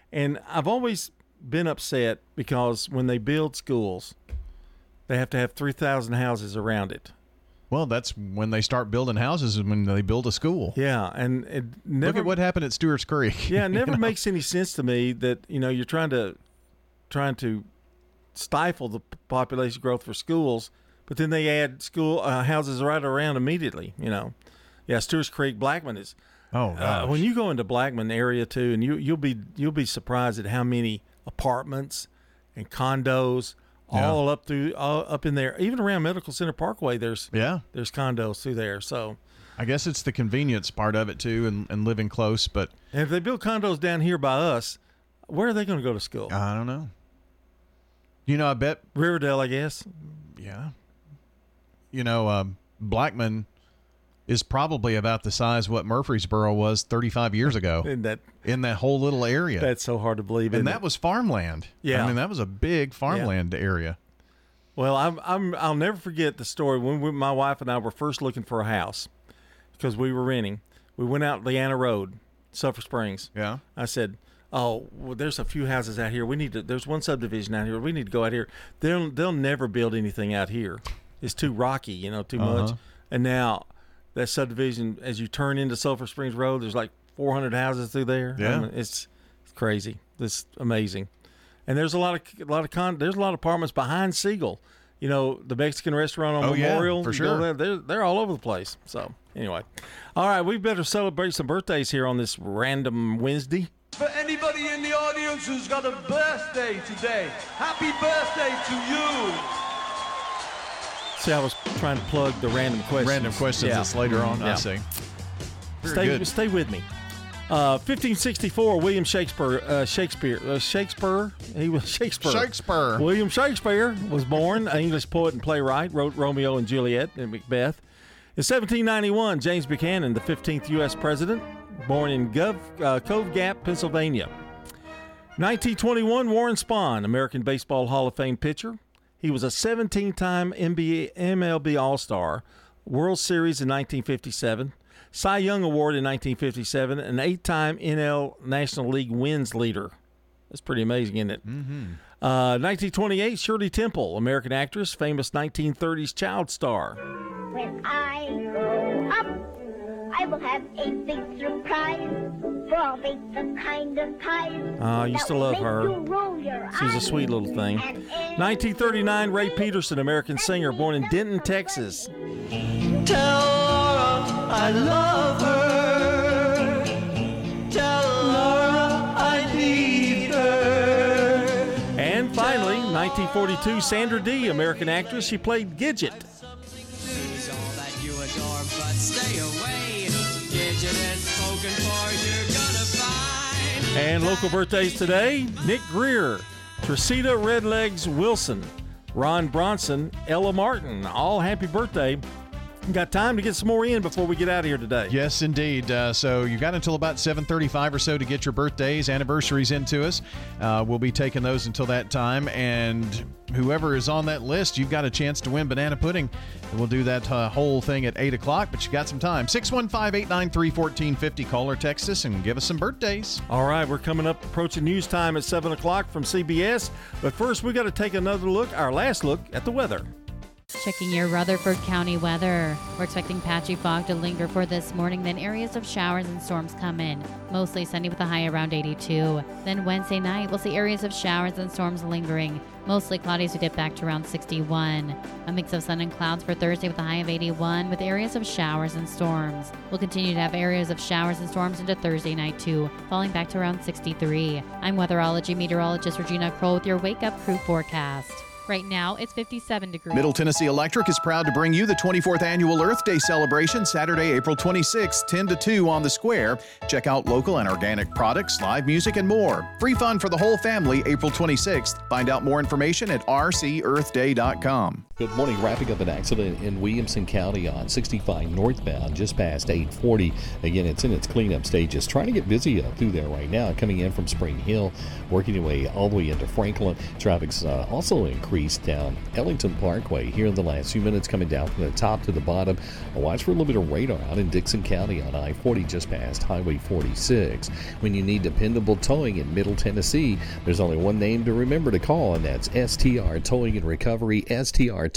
S5: And I've always been upset because when they build schools, they have to have 3,000 houses around it.
S6: Well, that's when they start building houses, is when they build a school.
S5: Yeah, and it never,
S6: look at what happened at Stewart's Creek.
S5: Yeah, it never makes any sense to me that you're trying to stifle the population growth for schools, but then they add school houses right around immediately. Yeah, Stewart's Creek, Blackman is.
S6: Oh, gosh.
S5: When you go into Blackman area too, and you'll be surprised at how many apartments and condos. All up in there, even around Medical Center Parkway. There's condos through there. So,
S6: I guess it's the convenience part of it too, and living close. But
S5: if they build condos down here by us, where are they going to go to school?
S6: I don't know. I bet
S5: Riverdale, I guess.
S6: Yeah. Blackman is probably about the size what Murfreesboro was 35 years ago. In that whole little area.
S5: That's so hard to believe.
S6: And that was farmland.
S5: Yeah.
S6: I mean, that was a big farmland area.
S5: Well, I'll never forget the story when my wife and I were first looking for a house because we were renting. We went out Leanna Road, Sulphur Springs.
S6: Yeah.
S5: I said, "Oh, well, there's a few houses out here. There's one subdivision out here. We need to go out here. They'll never build anything out here. It's too rocky, too much." And now that subdivision, as you turn into Sulphur Springs Road, there's like 400 houses through there.
S6: Yeah.
S5: It's crazy. It's amazing. And there's a lot of apartments behind Siegel. The Mexican restaurant on Memorial.
S6: Yeah, for sure.
S5: They're all over the place. So anyway, all right, we better celebrate some birthdays here on this random Wednesday.
S1: For anybody in the audience who's got a birthday today, happy birthday to you.
S5: See, I was trying to plug the random questions.
S6: Random questions. That's later on.
S5: Yeah.
S6: I see.
S5: Stay with me. 1564, William Shakespeare. He was Shakespeare. William Shakespeare was born, an English poet and playwright, wrote Romeo and Juliet and Macbeth. In 1791, James Buchanan, the 15th U.S. president, born in Cove Gap, Pennsylvania. 1921, Warren Spahn, American Baseball Hall of Fame pitcher. He was a 17-time MLB All-Star, World Series in 1957, Cy Young Award in 1957, an 8-time NL National League wins leader. That's pretty amazing, isn't it? Mm-hmm. 1928, Shirley Temple, American actress, famous 1930s child star.
S7: When I grow up, I will have a big surprise. For I'll make the kind of pies
S5: I used to love her. She's a sweet little thing. 1939, Ray Peterson, American singer, born in Denton, Texas.
S1: Tell Laura I love her. Tell Laura I need her.
S5: And finally, 1942, Sandra Dee, American actress. She played Gidget.
S1: She's all that you adore, but stay away. Gidget is spoken for, you're gonna find.
S5: And local birthdays today, Nick Greer, Tresita Redlegs Wilson, Ron Bronson, Ella Martin. All happy birthday. Got time to get some more in before we get out of here today.
S6: Yes, indeed. So you've got until about 7:35 or so to get your birthdays, anniversaries into us. We'll be taking those until that time. And whoever is on that list, you've got a chance to win banana pudding. And we'll do that whole thing at 8 o'clock, but you got some time. 615-893-1450. Call or text us and give us some birthdays.
S5: All right, we're coming up, approaching news time at 7 o'clock from CBS. But first, we got to take another look, our last look, at the weather.
S11: Checking your Rutherford County weather. We're expecting patchy fog to linger for this morning, then areas of showers and storms come in. Mostly sunny with a high around 82. Then Wednesday night, we'll see areas of showers and storms lingering. Mostly cloudy as we dip back to around 61. A mix of sun and clouds for Thursday with a high of 81 with areas of showers and storms. We'll continue to have areas of showers and storms into Thursday night too, falling back to around 63. I'm weatherology meteorologist Regina Kroll with your Wake Up Crew forecast. Right now, it's 57 degrees.
S12: Middle Tennessee Electric is proud to bring you the 24th Annual Earth Day celebration Saturday, April 26, 10 to 2 on the Square. Check out local and organic products, live music, and more. Free fun for the whole family April 26th. Find out more information at rcearthday.com.
S10: Good morning. Wrapping up an accident in Williamson County on 65 northbound just past 840. Again, it's in its cleanup stages. Trying to get busy through there right now. Coming in from Spring Hill, working your way all the way into Franklin. Traffic's also increased down Ellington Parkway here in the last few minutes, coming down from the top to the bottom. Watch for a little bit of radar out in Dixon County on I-40 just past Highway 46. When you need dependable towing in Middle Tennessee, there's only one name to remember to call, and that's STR Towing and Recovery, STRtow.com.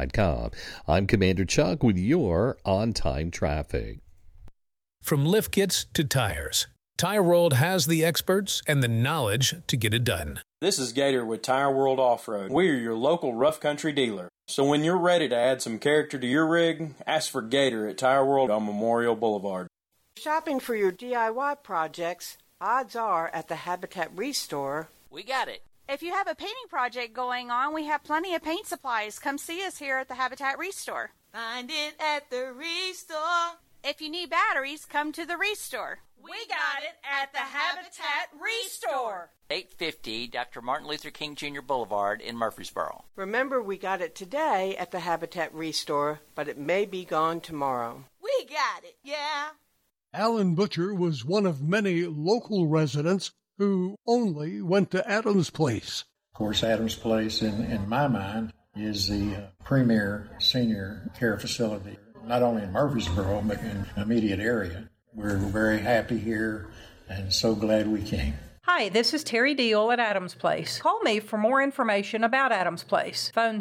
S10: I'm Commander Chuck with your on-time traffic.
S8: From lift kits to tires, Tire World has the experts and the knowledge to get it done.
S13: This is Gator with Tire World Off-Road. We're your local rough country dealer. So when you're ready to add some character to your rig, ask for Gator at Tire World on Memorial Boulevard.
S29: Shopping for your DIY projects, odds are at the Habitat Restore.
S30: We got it.
S14: If you have a painting project going on, we have plenty of paint supplies. Come see us here at the Habitat Restore.
S30: Find it at the Restore.
S14: If you need batteries, come to the Restore. We got it at the Habitat Restore.
S30: 850 Dr. Martin Luther King Jr. Boulevard in Murfreesboro.
S29: Remember, we got it today at the Habitat Restore, but it may be gone tomorrow.
S30: We got it, yeah.
S27: Alan Butcher was one of many local residents who only went to Adams Place.
S15: Of course, Adams Place, in my mind, is the premier senior care facility, not only in Murfreesboro, but in the immediate area. We're very happy here and so glad we came.
S28: Hi, this is Terry Deal at Adams Place. Call me for more information about Adams Place. Phone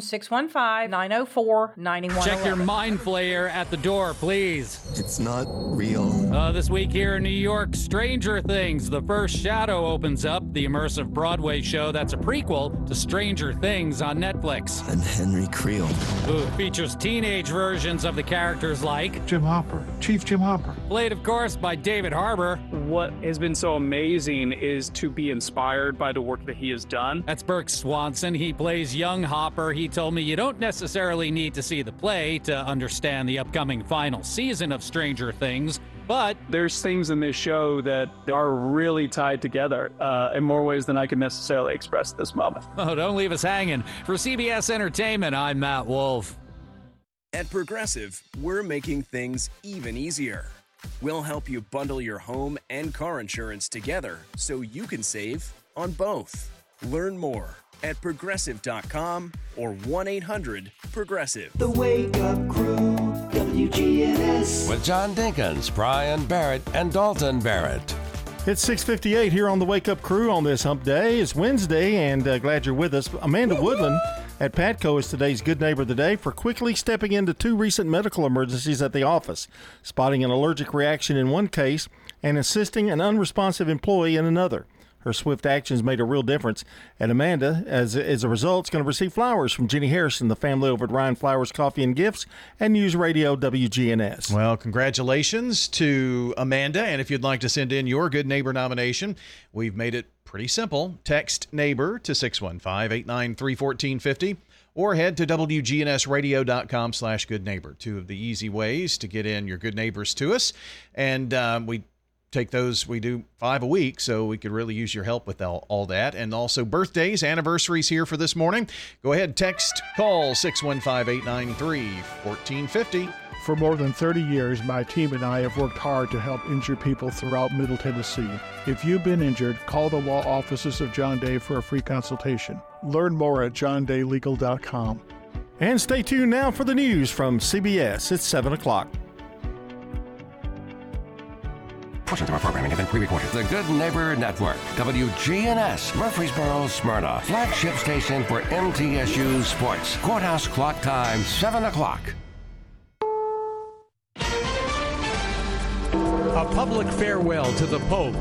S28: 615-904-9111.
S16: Check your mind flayer at the door, please.
S17: It's not real.
S16: This week here in New York, Stranger Things, The First Shadow opens up, the immersive Broadway show that's a prequel to Stranger Things on Netflix.
S17: And Henry Creel.
S16: Who features teenage versions of the characters like
S18: Jim Hopper, Chief Jim Hopper.
S16: Played, of course, by David Harbour.
S19: What has been so amazing is to be inspired by the work that he has done.
S16: That's Burke Swanson. He plays young Hopper. He told me you don't necessarily need to see the play to understand the upcoming final season of Stranger Things, but
S19: there's things in this show that are really tied together in more ways than I can necessarily express at this moment.
S16: Oh, don't leave us hanging. For CBS Entertainment, I'm Matt Wolf.
S20: At Progressive, we're making things even easier. We'll help you bundle your home and car insurance together so you can save on both. Learn more at Progressive.com or 1-800-PROGRESSIVE.
S32: The Wake Up Crew, WGNS.
S2: With John Dinkins, Brian Barrett, and Dalton Barrett.
S5: It's 6:58 here on the Wake Up Crew on this hump day. It's Wednesday, and glad you're with us. Amanda Woodland at Patco is today's Good Neighbor of the Day for quickly stepping into two recent medical emergencies at the office, spotting an allergic reaction in one case and assisting an unresponsive employee in another. Her swift actions made a real difference, and Amanda, as a result, is going to receive flowers from Jenny Harrison, the family over at Ryan Flowers Coffee and Gifts, and News Radio WGNS.
S6: Well, congratulations to Amanda, and if you'd like to send in your Good Neighbor nomination, we've made it pretty simple. Text NEIGHBOR to 615-893-1450 or head to WGNSradio.com/goodneighbor. Two of the easy ways to get in your good neighbors to us, and we take those. We do 5 a week, so we could really use your help with all that. And also birthdays, anniversaries here for this morning. Go ahead, text, call 615-893-1450.
S27: For more than 30 years, my team and I have worked hard to help injured people throughout Middle Tennessee. If you've been injured, call the law offices of John Day for a free consultation. Learn more at johndaylegal.com.
S5: And stay tuned now for the news from CBS. It's 7 o'clock.
S2: Portions of our programming have been pre-recorded. The Good Neighbor Network, WGNS, Murfreesboro, Smyrna, flagship station for MTSU Sports. Courthouse clock time, 7 o'clock.
S22: A public farewell to the Pope.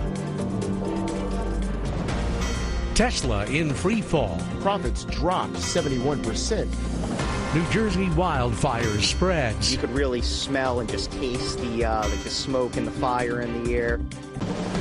S22: Tesla in free fall.
S23: Profits dropped 71%.
S22: New Jersey wildfires spreads.
S24: You could really smell and just taste the smoke and the fire in the air.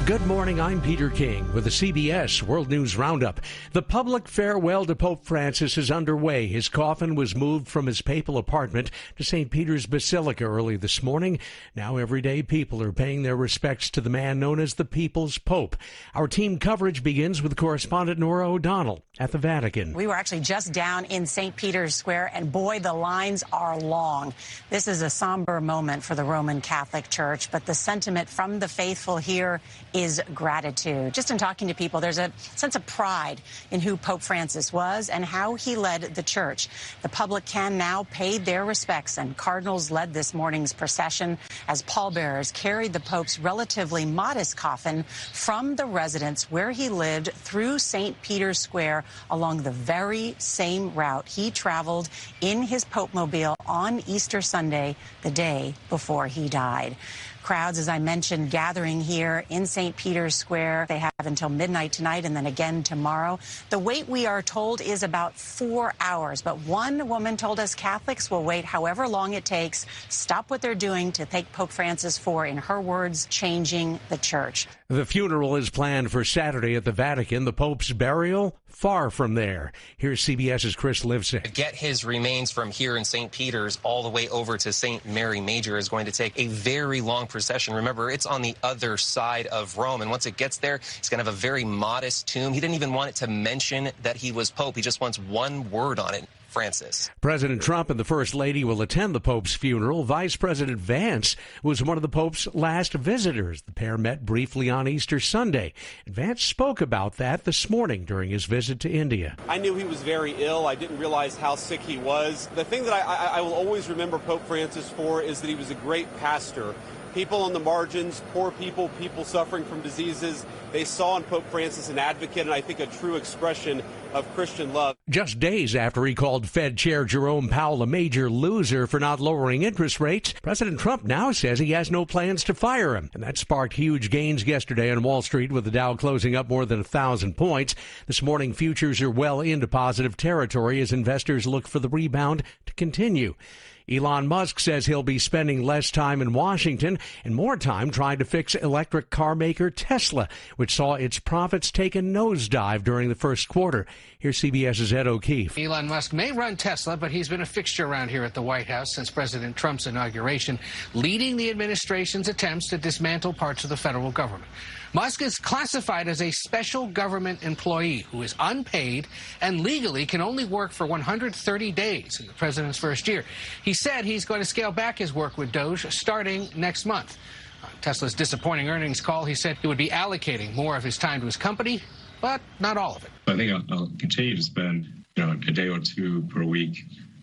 S22: Good morning, I'm Peter King with the CBS World News Roundup. The public farewell to Pope Francis is underway. His coffin was moved from his papal apartment to St. Peter's Basilica early this morning. Now everyday people are paying their respects to the man known as the People's Pope. Our team coverage begins with correspondent Nora O'Donnell at the Vatican.
S1: We were actually just down in St. Peter's Square, and boy, the lines are long. This is a somber moment for the Roman Catholic Church, but the sentiment from the faithful here is gratitude. Just in talking to people, there's a sense of pride in who Pope Francis was and how he led the church. The public can now pay their respects, and cardinals led this morning's procession as pallbearers carried the Pope's relatively modest coffin from the residence where he lived through St. Peter's Square along the very same route he traveled in his Pope-mobile on Easter Sunday, the day before he died. Crowds, as I mentioned, gathering here in St. Peter's Square. They have until midnight tonight and then again tomorrow. The wait, we are told, is about 4 hours. But one woman told us Catholics will wait however long it takes, stop what they're doing to thank Pope Francis for, in her words, changing the church.
S22: The funeral is planned for Saturday at the Vatican. The Pope's burial, far from there. Here's CBS's Chris Livesey.
S3: To get his remains from here in St. Peter's all the way over to St. Mary Major is going to take a very long procession. Remember, it's on the other side of Rome, and once it gets there, it's going to have a very modest tomb. He didn't even want it to mention that he was Pope. He just wants one word on it: Francis.
S22: President Trump and the First Lady will attend the Pope's funeral. Vice President Vance was one of the Pope's last visitors. The pair met briefly on Easter Sunday. And Vance spoke about that this morning during his visit to India.
S4: I knew he was very ill. I didn't realize how sick he was. The thing that I will always remember Pope Francis for is that he was a great pastor. People on the margins, poor people, people suffering from diseases, they saw in Pope Francis an advocate and I think a true expression of Christian love.
S22: Just days after he called Fed Chair Jerome Powell a major loser for not lowering interest rates, President Trump now says he has no plans to fire him. And that sparked huge gains yesterday on Wall Street, with the Dow closing up more than 1,000 points. This morning, futures are well into positive territory as investors look for the rebound to continue. Elon Musk says he'll be spending less time in Washington and more time trying to fix electric car maker Tesla, which saw its profits take a nosedive during the first quarter. Here's CBS's Ed O'Keefe.
S7: Elon Musk may run Tesla, but he's been a fixture around here at the White House since President Trump's inauguration, leading the administration's attempts to dismantle parts of the federal government. Musk is classified as a special government employee who is unpaid and legally can only work for 130 days in the president's first year. He said he's going to scale back his work with Doge starting next month. On Tesla's disappointing earnings call, he said he would be allocating more of his time to his company, but not all of it.
S9: I think I'll continue to spend a day or two per week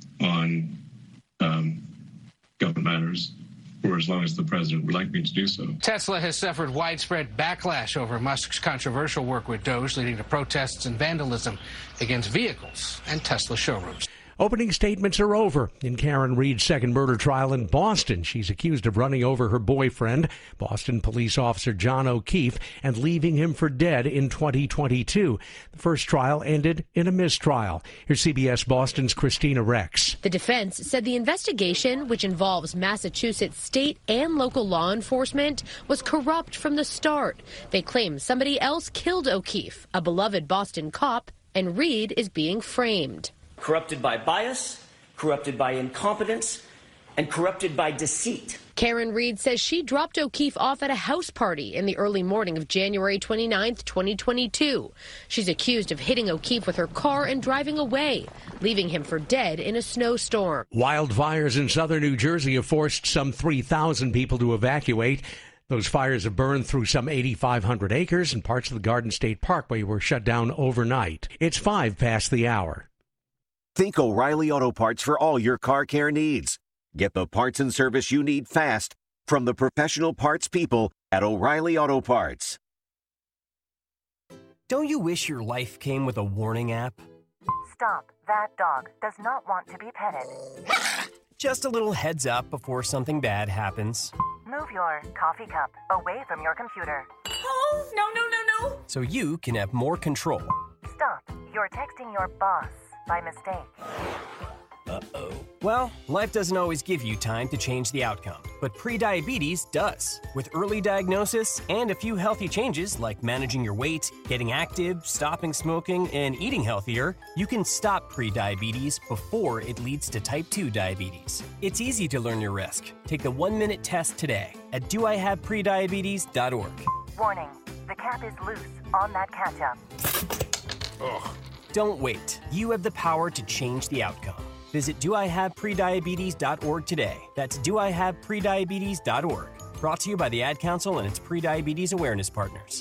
S9: on government matters, for as long as the president would like me to do so.
S7: Tesla has suffered widespread backlash over Musk's controversial work with Doge, leading to protests and vandalism against vehicles and Tesla showrooms.
S22: Opening statements are over in Karen Reed's second murder trial in Boston. She's accused of running over her boyfriend, Boston police officer John O'Keefe, and leaving him for dead in 2022. The first trial ended in a mistrial. Here's CBS Boston's Christina Rex.
S11: The defense said the investigation, which involves Massachusetts state and local law enforcement, was corrupt from the start. They claim somebody else killed O'Keefe, a beloved Boston cop, and Reed is being framed.
S12: Corrupted by bias, corrupted by incompetence, and corrupted by deceit.
S11: Karen Reed says she dropped O'Keefe off at a house party in the early morning of January 29, 2022. She's accused of hitting O'Keefe with her car and driving away, leaving him for dead in a snowstorm.
S22: Wildfires in southern New Jersey have forced some 3,000 people to evacuate. Those fires have burned through some 8,500 acres, and parts of the Garden State Parkway were shut down overnight. It's 5 past the hour.
S21: Think O'Reilly Auto Parts for all your car care needs. Get the parts and service you need fast from the professional parts people at O'Reilly Auto Parts.
S24: Don't you wish your life came with a warning app?
S25: Stop. That dog does not want to be petted.
S24: Just a little heads up before something bad happens.
S25: Move your coffee cup away from your computer. Oh, no.
S24: So you can have more control.
S25: Stop. You're texting your boss by mistake.
S24: Uh-oh. Well, life doesn't always give you time to change the outcome, but prediabetes does. With early diagnosis and a few healthy changes like managing your weight, getting active, stopping smoking, and eating healthier, you can stop prediabetes before it leads to type 2 diabetes. It's easy to learn your risk. Take the 1-minute test today at doihaveprediabetes.org.
S25: Warning, the cap is loose on that catch-up.
S24: Ugh. Don't wait. You have the power to change the outcome. Visit doihaveprediabetes.org today. That's doihaveprediabetes.org. Brought to you by the Ad Council and its prediabetes awareness partners.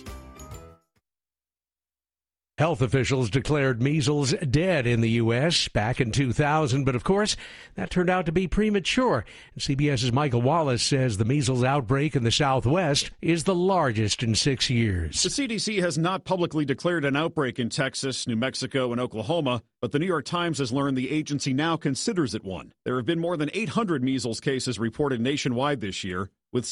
S22: Health officials declared measles dead in the U.S. back in 2000, but of course, that turned out to be premature. And CBS's Michael Wallace says the measles outbreak in the Southwest is the largest in 6 years.
S8: The CDC has not publicly declared an outbreak in Texas, New Mexico, and Oklahoma, but the New York Times has learned the agency now considers it one. There have been more than 800 measles cases reported nationwide this year, with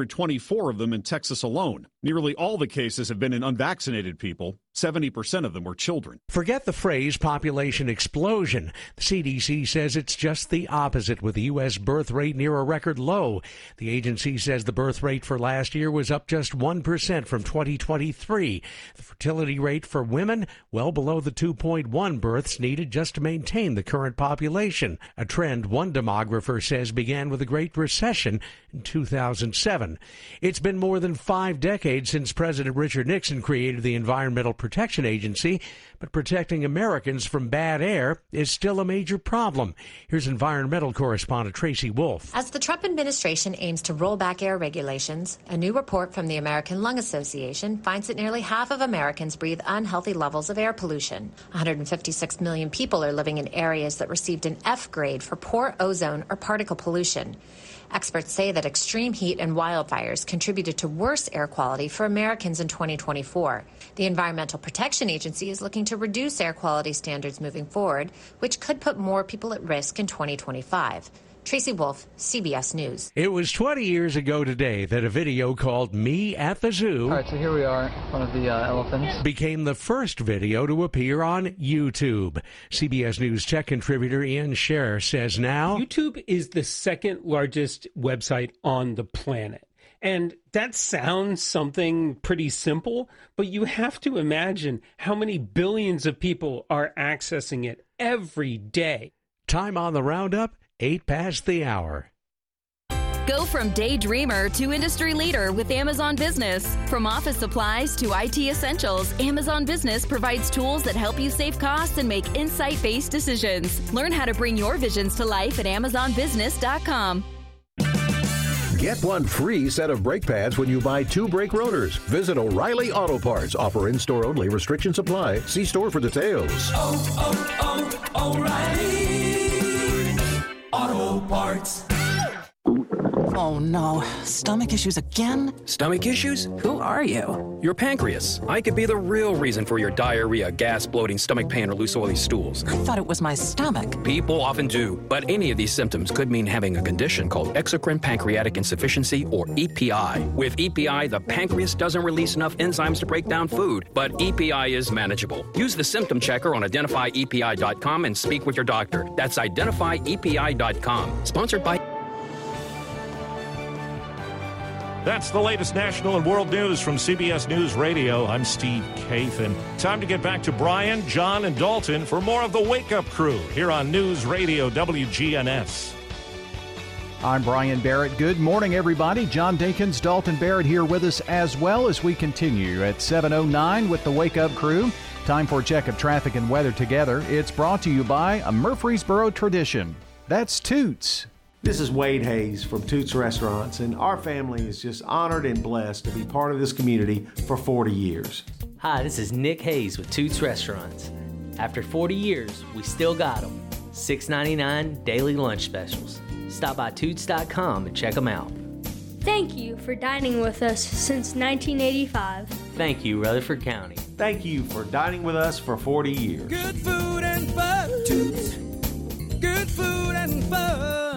S8: 624 of them in Texas alone. Nearly all the cases have been in unvaccinated people. 70% of them were children.
S22: Forget the phrase population explosion. The CDC says it's just the opposite, with the U.S. birth rate near a record low. The agency says the birth rate for last year was up just 1% from 2023. The fertility rate for women, well below the 2.1 births needed just to maintain the current population, a trend one demographer says began with the Great Recession in 2007. It's been more than 5 decades since President Richard Nixon created the Environmental Protection Agency, but protecting Americans from bad air is still a major problem. Here's environmental correspondent Tracy Wolf.
S10: As the Trump administration aims to roll back air regulations, a new report from the American Lung Association finds that nearly half of Americans breathe unhealthy levels of air pollution. 156 million people are living in areas that received an F grade for poor ozone or particle pollution. Experts say that extreme heat and wildfires contributed to worse air quality for Americans in 2024. The Environmental Protection Agency is looking to reduce air quality standards moving forward, which could put more people at risk in 2025. Tracy Wolf, CBS News.
S22: It was 20 years ago today that a video called Me at the Zoo,
S13: all right, so here we are in front of the elephants,
S22: became the first video to appear on YouTube. CBS News tech contributor Ian Scher says now
S14: YouTube is the second largest website on the planet. And that sounds something pretty simple, but you have to imagine how many billions of people are accessing it every day.
S22: Time on the roundup, 8 past the hour.
S15: Go from daydreamer to industry leader with Amazon Business. From office supplies to IT essentials, Amazon Business provides tools that help you save costs and make insight-based decisions. Learn how to bring your visions to life at AmazonBusiness.com.
S17: Get one free set of brake pads when you buy 2 brake rotors. Visit O'Reilly Auto Parts. Offer in-store only. Restrictions apply. See store for details.
S32: O'Reilly Auto Parts.
S18: Oh no, stomach issues again?
S26: Stomach issues?
S18: Who are you?
S26: Your pancreas. I could be the real reason for your diarrhea, gas, bloating, stomach pain, or loose oily stools.
S18: I thought it was my stomach.
S26: People often do, but any of these symptoms could mean having a condition called exocrine pancreatic insufficiency, or EPI. With EPI, the pancreas doesn't release enough enzymes to break down food, but EPI is manageable. Use the symptom checker on identifyepi.com and speak with your doctor. That's identifyepi.com. Sponsored by...
S28: That's the latest national and world news from CBS News Radio. I'm Steve Kathan. Time to get back to Brian, John, and Dalton for more of the Wake Up Crew here on News Radio WGNS.
S29: I'm Brian Barrett. Good morning, everybody. John Dinkins, Dalton Barrett here with us as well as we continue at 7:09 with the Wake Up Crew. Time for a check of traffic and weather together. It's brought to you by a Murfreesboro tradition. That's Toots.
S23: This is Wade Hayes from Toots Restaurants, and our family is just honored and blessed to be part of this community for 40 years.
S30: Hi, this is Nick Hayes with Toots Restaurants. After 40 years, we still got them. $6.99 daily lunch specials. Stop by Toots.com and check them out.
S31: Thank you for dining with us since 1985.
S30: Thank you, Rutherford County.
S23: Thank you for dining with us for 40 years.
S32: Good food and fun. Toots. Good food and fun.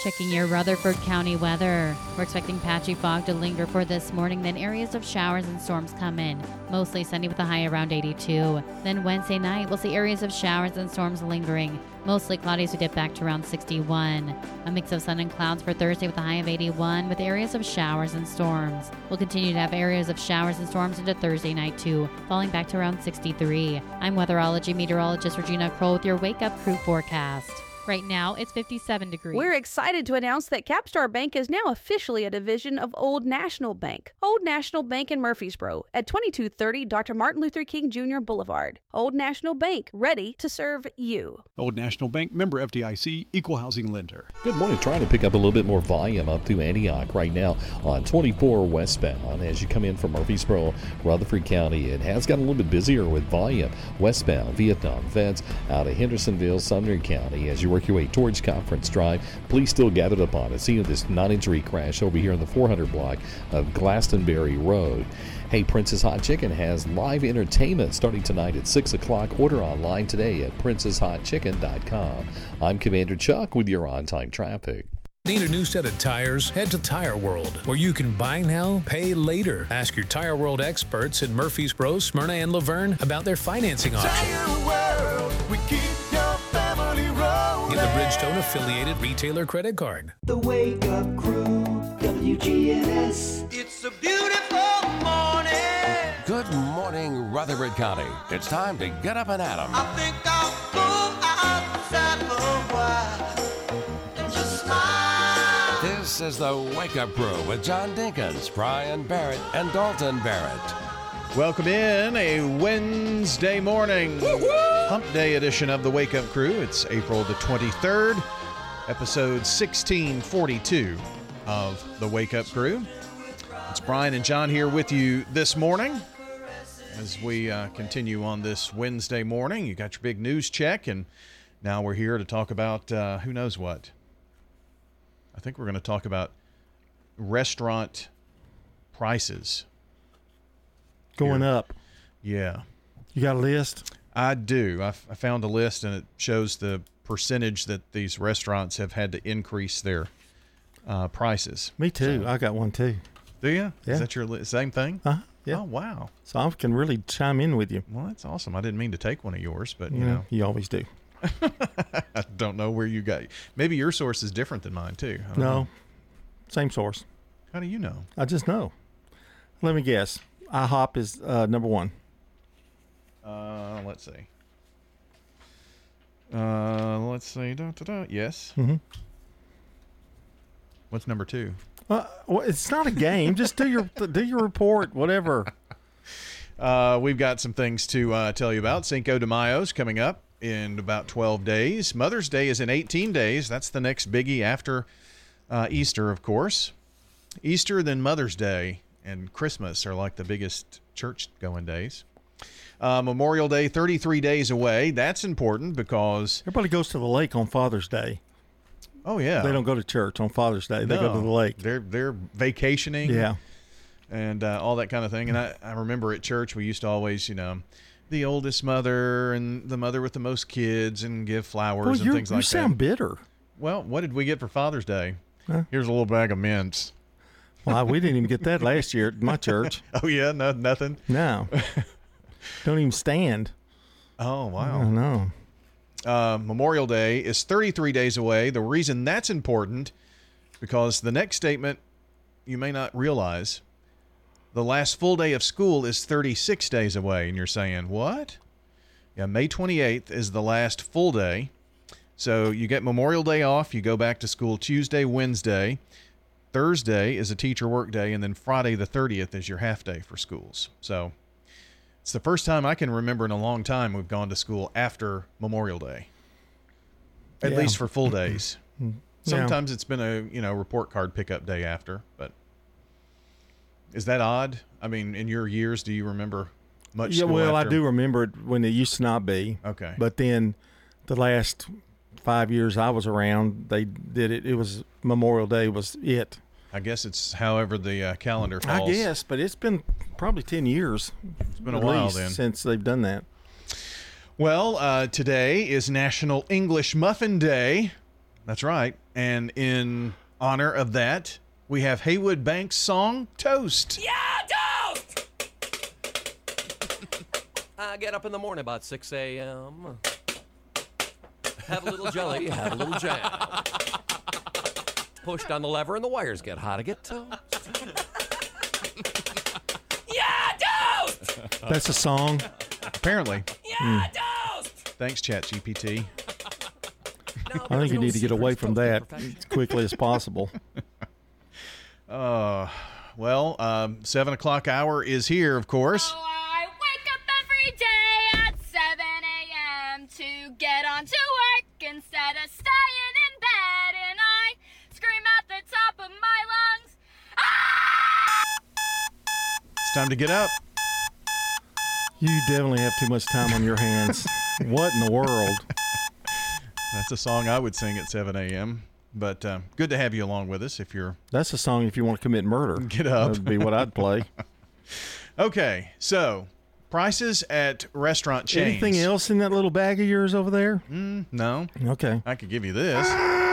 S1: Checking your Rutherford County weather. We're expecting patchy fog to linger for this morning, then areas of showers and storms come in. Mostly sunny with a high around 82. Then Wednesday night, we'll see areas of showers and storms lingering. Mostly cloudy, so dip back to around 61. A mix of sun and clouds for Thursday with a high of 81, with areas of showers and storms. We'll continue to have areas of showers and storms into Thursday night too, falling back to around 63. I'm weatherology meteorologist Regina Kroll with your Wake Up Crew forecast. Right now, it's 57 degrees.
S2: We're excited to announce that Capstar Bank is now officially a division of Old National Bank. Old National Bank in Murfreesboro at 2230 Dr. Martin Luther King Jr. Boulevard. Old National Bank, ready to serve you.
S3: Old National Bank, member FDIC, equal housing lender.
S4: Good morning. Trying to pick up a little bit more volume up through Antioch right now on 24 westbound. As you come in from Murfreesboro, Rutherford County, it has gotten a little bit busier with volume. Westbound, Vietnam Vets out of Hendersonville, Sumner County. As you work your way towards Conference Drive, police still gathered upon it. Seeing this non-injury crash over here in the 400 block of Glastonbury Road. Hey, Prince's Hot Chicken has live entertainment starting tonight at 6 o'clock. Order online today at princeshotchicken.com. I'm Commander Chuck with your on-time traffic.
S5: Need a new set of tires? Head to Tire World, where you can buy now, pay later. Ask your Tire World experts in Murfreesboro, Smyrna, and Laverne about their financing options.
S32: Tire World, we keep your family rolling.
S5: Get the Bridgestone affiliated retailer credit card.
S32: The Wake Up Crew, WGNS. It's a beautiful morning.
S6: Good morning, Rutherford County. It's time to get up and at 'em.
S32: I think I'll go outside for a while and just smile.
S6: This is the Wake Up Crew with John Dinkins, Brian Barrett, and Dalton Barrett.
S29: Welcome in a Wednesday morning hump day edition of the Wake Up Crew. It's April the 23rd, episode 1642 of the Wake Up Crew. It's Brian and John here with you this morning as we continue on this Wednesday morning. You got your big news check, and now we're here to talk about who knows what. I think we're going to talk about restaurant prices.
S7: Going up.
S29: Yeah.
S7: You got a list?
S29: I do. I found a list, and it shows the percentage that these restaurants have had to increase their prices.
S7: Me too. So, I got one too.
S29: Do you?
S7: Yeah.
S29: Is that your same thing?
S7: Yeah.
S29: Oh, wow.
S7: So I can really chime in with you.
S29: Well, that's awesome. I didn't mean to take one of yours, but, you
S7: Yeah,
S29: know.
S7: you always do.
S29: I don't know where you got. Maybe your source is different than mine, too. I don't
S7: No.
S29: know.
S7: Same source.
S29: How do you know?
S7: I just know. Let me guess. IHOP is number one.
S29: Let's see. Let's see. Yes.
S7: Mm-hmm.
S29: What's number two?
S7: Well, it's not a game. Just do your report, whatever.
S29: We've got some things to tell you about. Cinco de Mayo's coming up in about 12 days. Mother's Day is in 18 days. That's the next biggie after Easter, of course. Easter, then Mother's Day, and Christmas are like the biggest church-going days. Memorial Day, 33 days away. That's important because
S7: everybody goes to the lake on Father's Day.
S29: Oh, yeah.
S7: They don't go to church on Father's Day. They go to the lake.
S29: They're vacationing.
S7: Yeah.
S29: And all that kind of thing. And I remember at church we used to always, the oldest mother and the mother with the most kids and give flowers and things like that.
S7: You sound bitter.
S29: Well, what did we get for Father's Day?
S7: Huh?
S29: Here's a little bag of mints.
S7: Well, we didn't even get that last year at my church.
S29: Oh, yeah? No, nothing?
S7: No. Don't even stand.
S29: Oh, wow.
S7: I know.
S29: Memorial Day is 33 days away. The reason that's important, because the next statement you may not realize, the last full day of school is 36 days away. And you're saying, what? Yeah, May 28th is the last full day. So you get Memorial Day off. You go back to school Tuesday, Wednesday. Thursday is a teacher work day. And then Friday the 30th is your half day for schools. So it's the first time I can remember in a long time we've gone to school after Memorial Day, at least for full days. Sometimes it's been a report card pickup day after, but is that odd? I mean, in your years, do you remember much school
S7: well,
S29: after?
S7: I do remember it when it used to not be.
S29: Okay.
S7: But then the last 5 years I was around, they did it. It was Memorial Day was it.
S29: I guess it's however the calendar falls.
S7: I guess, but it's been probably 10 years.
S29: It's been a while then.
S7: Since they've done that.
S29: Well, today is National English Muffin Day.
S8: That's right. And in honor of that, we have Haywood Banks' song, Toast.
S9: Yeah, toast! I get up in the morning about 6 a.m. Have a little jelly, have a little jam. Push down the lever and the wires get hot. I get toast. Yeah, toast!
S7: That's a song?
S8: Apparently.
S9: Yeah, toast!
S8: Thanks, ChatGPT.
S7: I think you need to get away from that as quickly as possible.
S8: Well, 7 o'clock hour is here, of course.
S10: I wake up every day at 7 a.m. to get on to work instead of staying in bed, and I scream at the top of my lungs.
S8: It's time to get up.
S7: You definitely have too much time on your hands. What in the world?
S8: That's a song I would sing at 7 a.m. But good to have you along with us.
S7: That's a song if you want to commit murder.
S8: Get up.
S7: That would be what I'd play.
S8: Okay, so prices at restaurant chains.
S7: Anything else in that little bag of yours over there?
S8: No.
S7: Okay.
S8: I could give you this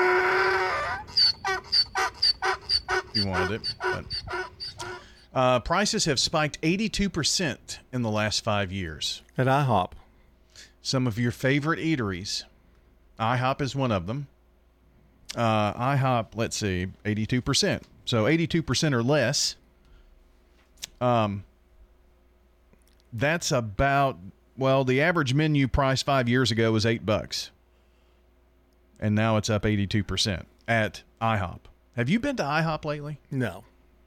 S8: if you wanted it. But prices have spiked 82% in the last 5 years.
S7: At IHOP.
S8: Some of your favorite eateries. IHOP is one of them. IHOP, let's see, 82%. So 82% or less. That's about, well, the average menu price 5 years ago was $8. And now it's up 82% at IHOP. Have you been to IHOP lately?
S7: No.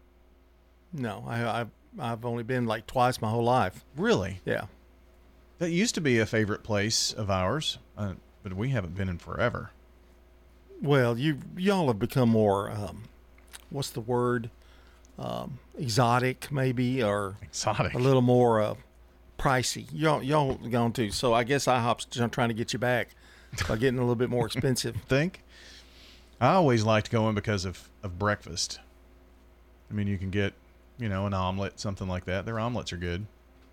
S7: I've only been like twice my whole life.
S8: Really?
S7: Yeah.
S8: That used to be a favorite place of ours, but we haven't been in forever.
S7: Well, y'all have become more, what's the word? Exotic, maybe, or
S8: exotic.
S7: A little more pricey. Y'all gone too. So I guess IHOP's trying to get you back by getting a little bit more expensive.
S8: Think? I always liked going because of breakfast. I mean, you can get, an omelet, something like that. Their omelets are good.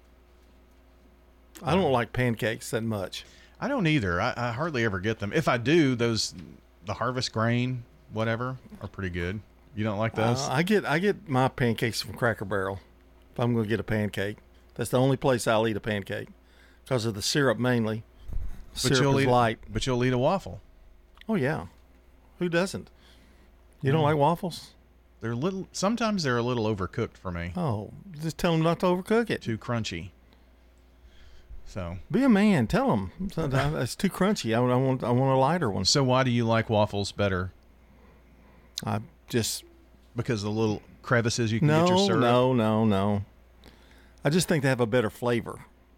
S7: I don't like pancakes that much.
S8: I don't either. I hardly ever get them. If I do, the Harvest Grain, whatever, are pretty good. You don't like those?
S7: I get my pancakes from Cracker Barrel. If I'm going to get a pancake, that's the only place I'll eat a pancake because of the syrup mainly. Syrup is light.
S8: But you'll eat a waffle.
S7: Oh yeah, who doesn't? You don't like waffles?
S8: Sometimes they're a little overcooked for me.
S7: Oh, just tell them not to overcook it.
S8: Too crunchy. So
S7: be a man. Tell them it's too crunchy. I want a lighter one.
S8: So why do you like waffles better? Because of the little crevices you can get your syrup?
S7: No. I just think they have a better flavor.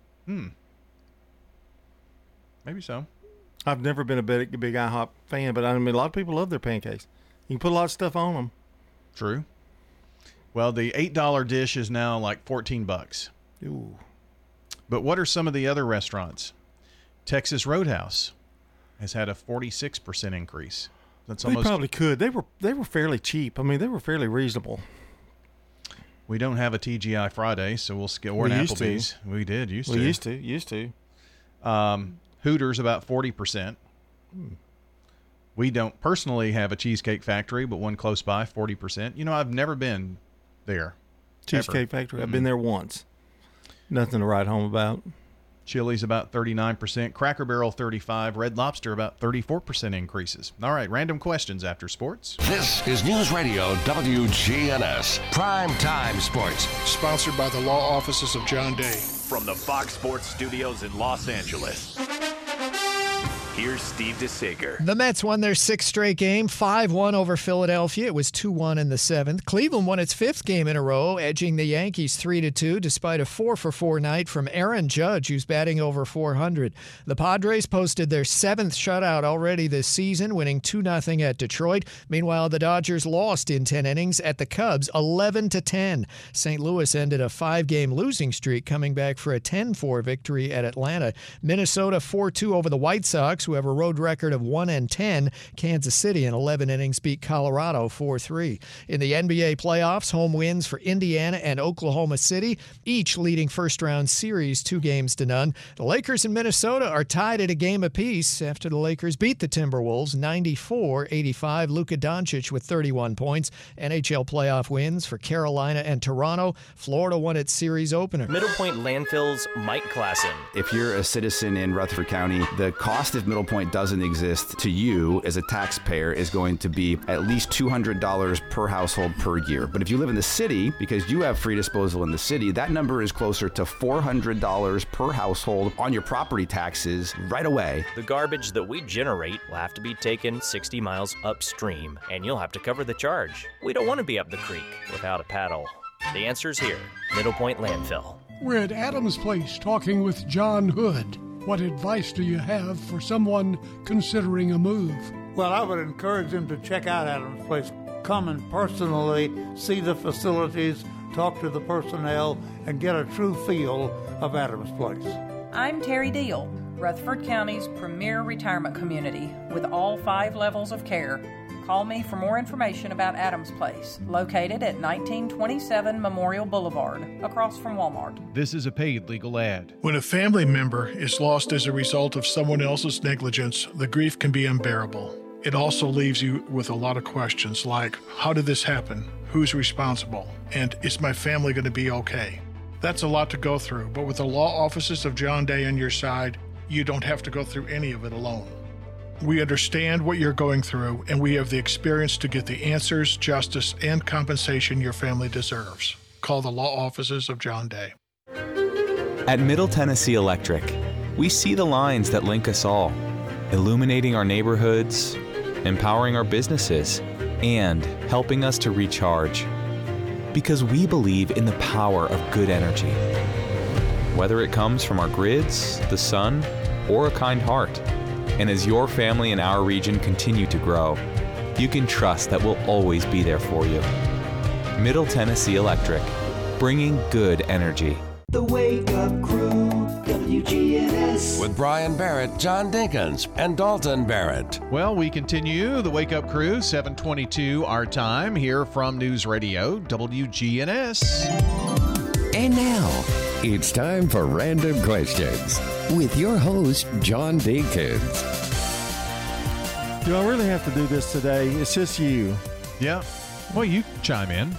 S8: Maybe so.
S7: I've never been a big IHOP fan, but I mean, a lot of people love their pancakes. You can put a lot of stuff on them.
S8: True. Well, the $8 dish is now like $14.
S7: Ooh.
S8: But what are some of the other restaurants? Texas Roadhouse has had a 46% increase. That's almost.
S7: They probably could. They were fairly cheap. I mean, they were fairly reasonable.
S8: We don't have a TGI Friday, so we'll skip. Or an Applebee's. We did used to.
S7: We used to.
S8: Hooters about 40%. We don't personally have a Cheesecake Factory, but one close by, 40%. I've never been there.
S7: Cheesecake Factory. I've been there once. Nothing to write home about.
S8: Chili's about 39%. Cracker Barrel 35%. Red Lobster about 34% increases. All right, random questions after sports.
S6: This is News Radio WGNS Prime Time Sports.
S11: Sponsored by the law offices of John Day.
S12: From the Fox Sports Studios in Los Angeles, here's Steve DeSager.
S16: The Mets won their sixth straight game, 5-1 over Philadelphia. It was 2-1 in the seventh. Cleveland won its fifth game in a row, edging the Yankees 3-2, despite a 4-for-4 night from Aaron Judge, who's batting over 400. The Padres posted their seventh shutout already this season, winning 2-0 at Detroit. Meanwhile, the Dodgers lost in 10 innings at the Cubs, 11-10. St. Louis ended a 5-game losing streak, coming back for a 10-4 victory at Atlanta. Minnesota 4-2 over the White Sox. Hawks, who have a road record of 1-10. Kansas City in 11 innings beat Colorado 4-3. In the NBA playoffs, home wins for Indiana and Oklahoma City, each leading first-round series 2-0. The Lakers and Minnesota are tied at a game apiece after the Lakers beat the Timberwolves 94-85. Luka Doncic with 31 points. NHL playoff wins for Carolina and Toronto. Florida won its series opener.
S13: Middle Point Landfill's Mike Klassen.
S14: If you're a citizen in Rutherford County, the cost if Middle Point doesn't exist to you as a taxpayer is going to be at least $200 per household per year. But if you live in the city, because you have free disposal in the city, that number is closer to $400 per household on your property taxes right away.
S13: The garbage that we generate will have to be taken 60 miles upstream, and you'll have to cover the charge. We don't want to be up the creek without a paddle. The answer's here, Middle Point Landfill.
S11: We're at Adams Place talking with John Hood. What advice do you have for someone considering a move?
S15: Well, I would encourage them to check out Adams Place. Come and personally see the facilities, talk to the personnel, and get a true feel of Adams Place.
S17: I'm Terry Deal, Rutherford County's premier retirement community with all 5 levels of care. Call me for more information about Adams Place, located at 1927 Memorial Boulevard, across from Walmart.
S8: This is a paid legal ad.
S11: When a family member is lost as a result of someone else's negligence, the grief can be unbearable. It also leaves you with a lot of questions like, how did this happen? Who's responsible? And is my family going to be okay? That's a lot to go through, but with the law offices of John Day on your side, you don't have to go through any of it alone. We understand what you're going through, and we have the experience to get the answers, justice, and compensation your family deserves. Call the law offices of John Day.
S18: At Middle Tennessee Electric, we see the lines that link us all, illuminating our neighborhoods, empowering our businesses, and helping us to recharge. Because we believe in the power of good energy. Whether it comes from our grids, the sun, or a kind heart. And as your family and our region continue to grow, you can trust that we'll always be there for you. Middle Tennessee Electric, bringing good energy.
S32: The Wake Up Crew, WGNS.
S6: With Brian Barrett, John Dinkins, and Dalton Barrett.
S8: Well, we continue the Wake Up Crew, 7:22 our time, here from News Radio, WGNS.
S19: And now, it's time for Random Questions with your host, John Dinkins.
S7: Do I really have to do this today? It's just you.
S8: Yeah. Well, you chime in.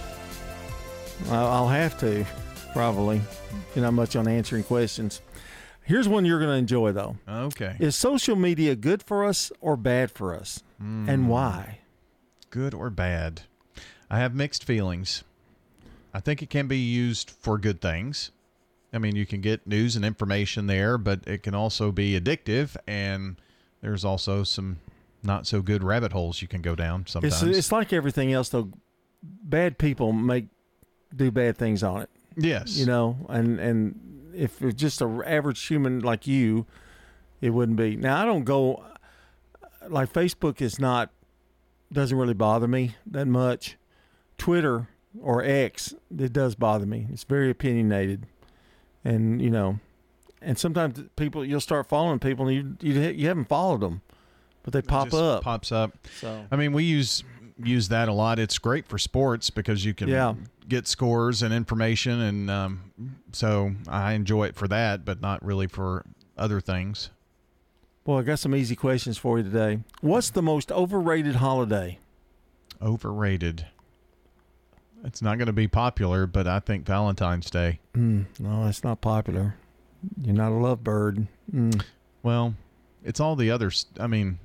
S7: I'll have to, probably. You're not much on answering questions. Here's one you're going to enjoy, though.
S8: Okay.
S7: Is social media good for us or bad for us? And why?
S8: Good or bad? I have mixed feelings. I think it can be used for good things. I mean, you can get news and information there, but it can also be addictive, and there's also some not so good rabbit holes you can go down sometimes.
S7: It's like everything else, though. Bad people do bad things on it.
S8: Yes.
S7: You know, and if it's just an average human like you, it wouldn't be. Now, I don't go, like Facebook doesn't really bother me that much. Twitter or X, it does bother me. It's very opinionated. And, you know, and sometimes you'll start following people and you haven't followed them, but they pop up.
S8: Pops up.
S7: So,
S8: I mean, we use that a lot. It's great for sports because you can get scores and information. And so I enjoy it for that, but not really for other things.
S7: Well, I got some easy questions for you today. What's the most overrated holiday?
S8: Overrated. It's not going to be popular, but I think Valentine's Day.
S7: No, it's not popular. You're not a lovebird.
S8: Well, it's all the others. I mean,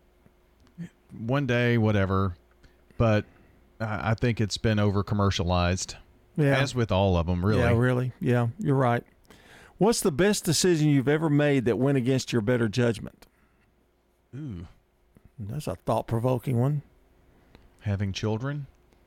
S8: one day, whatever. But I think it's been over-commercialized.
S7: Yeah.
S8: As with all of them, really.
S7: Yeah, really. Yeah, you're right. What's the best decision you've ever made that went against your better judgment?
S8: Ooh.
S7: That's a thought-provoking one.
S8: Having children?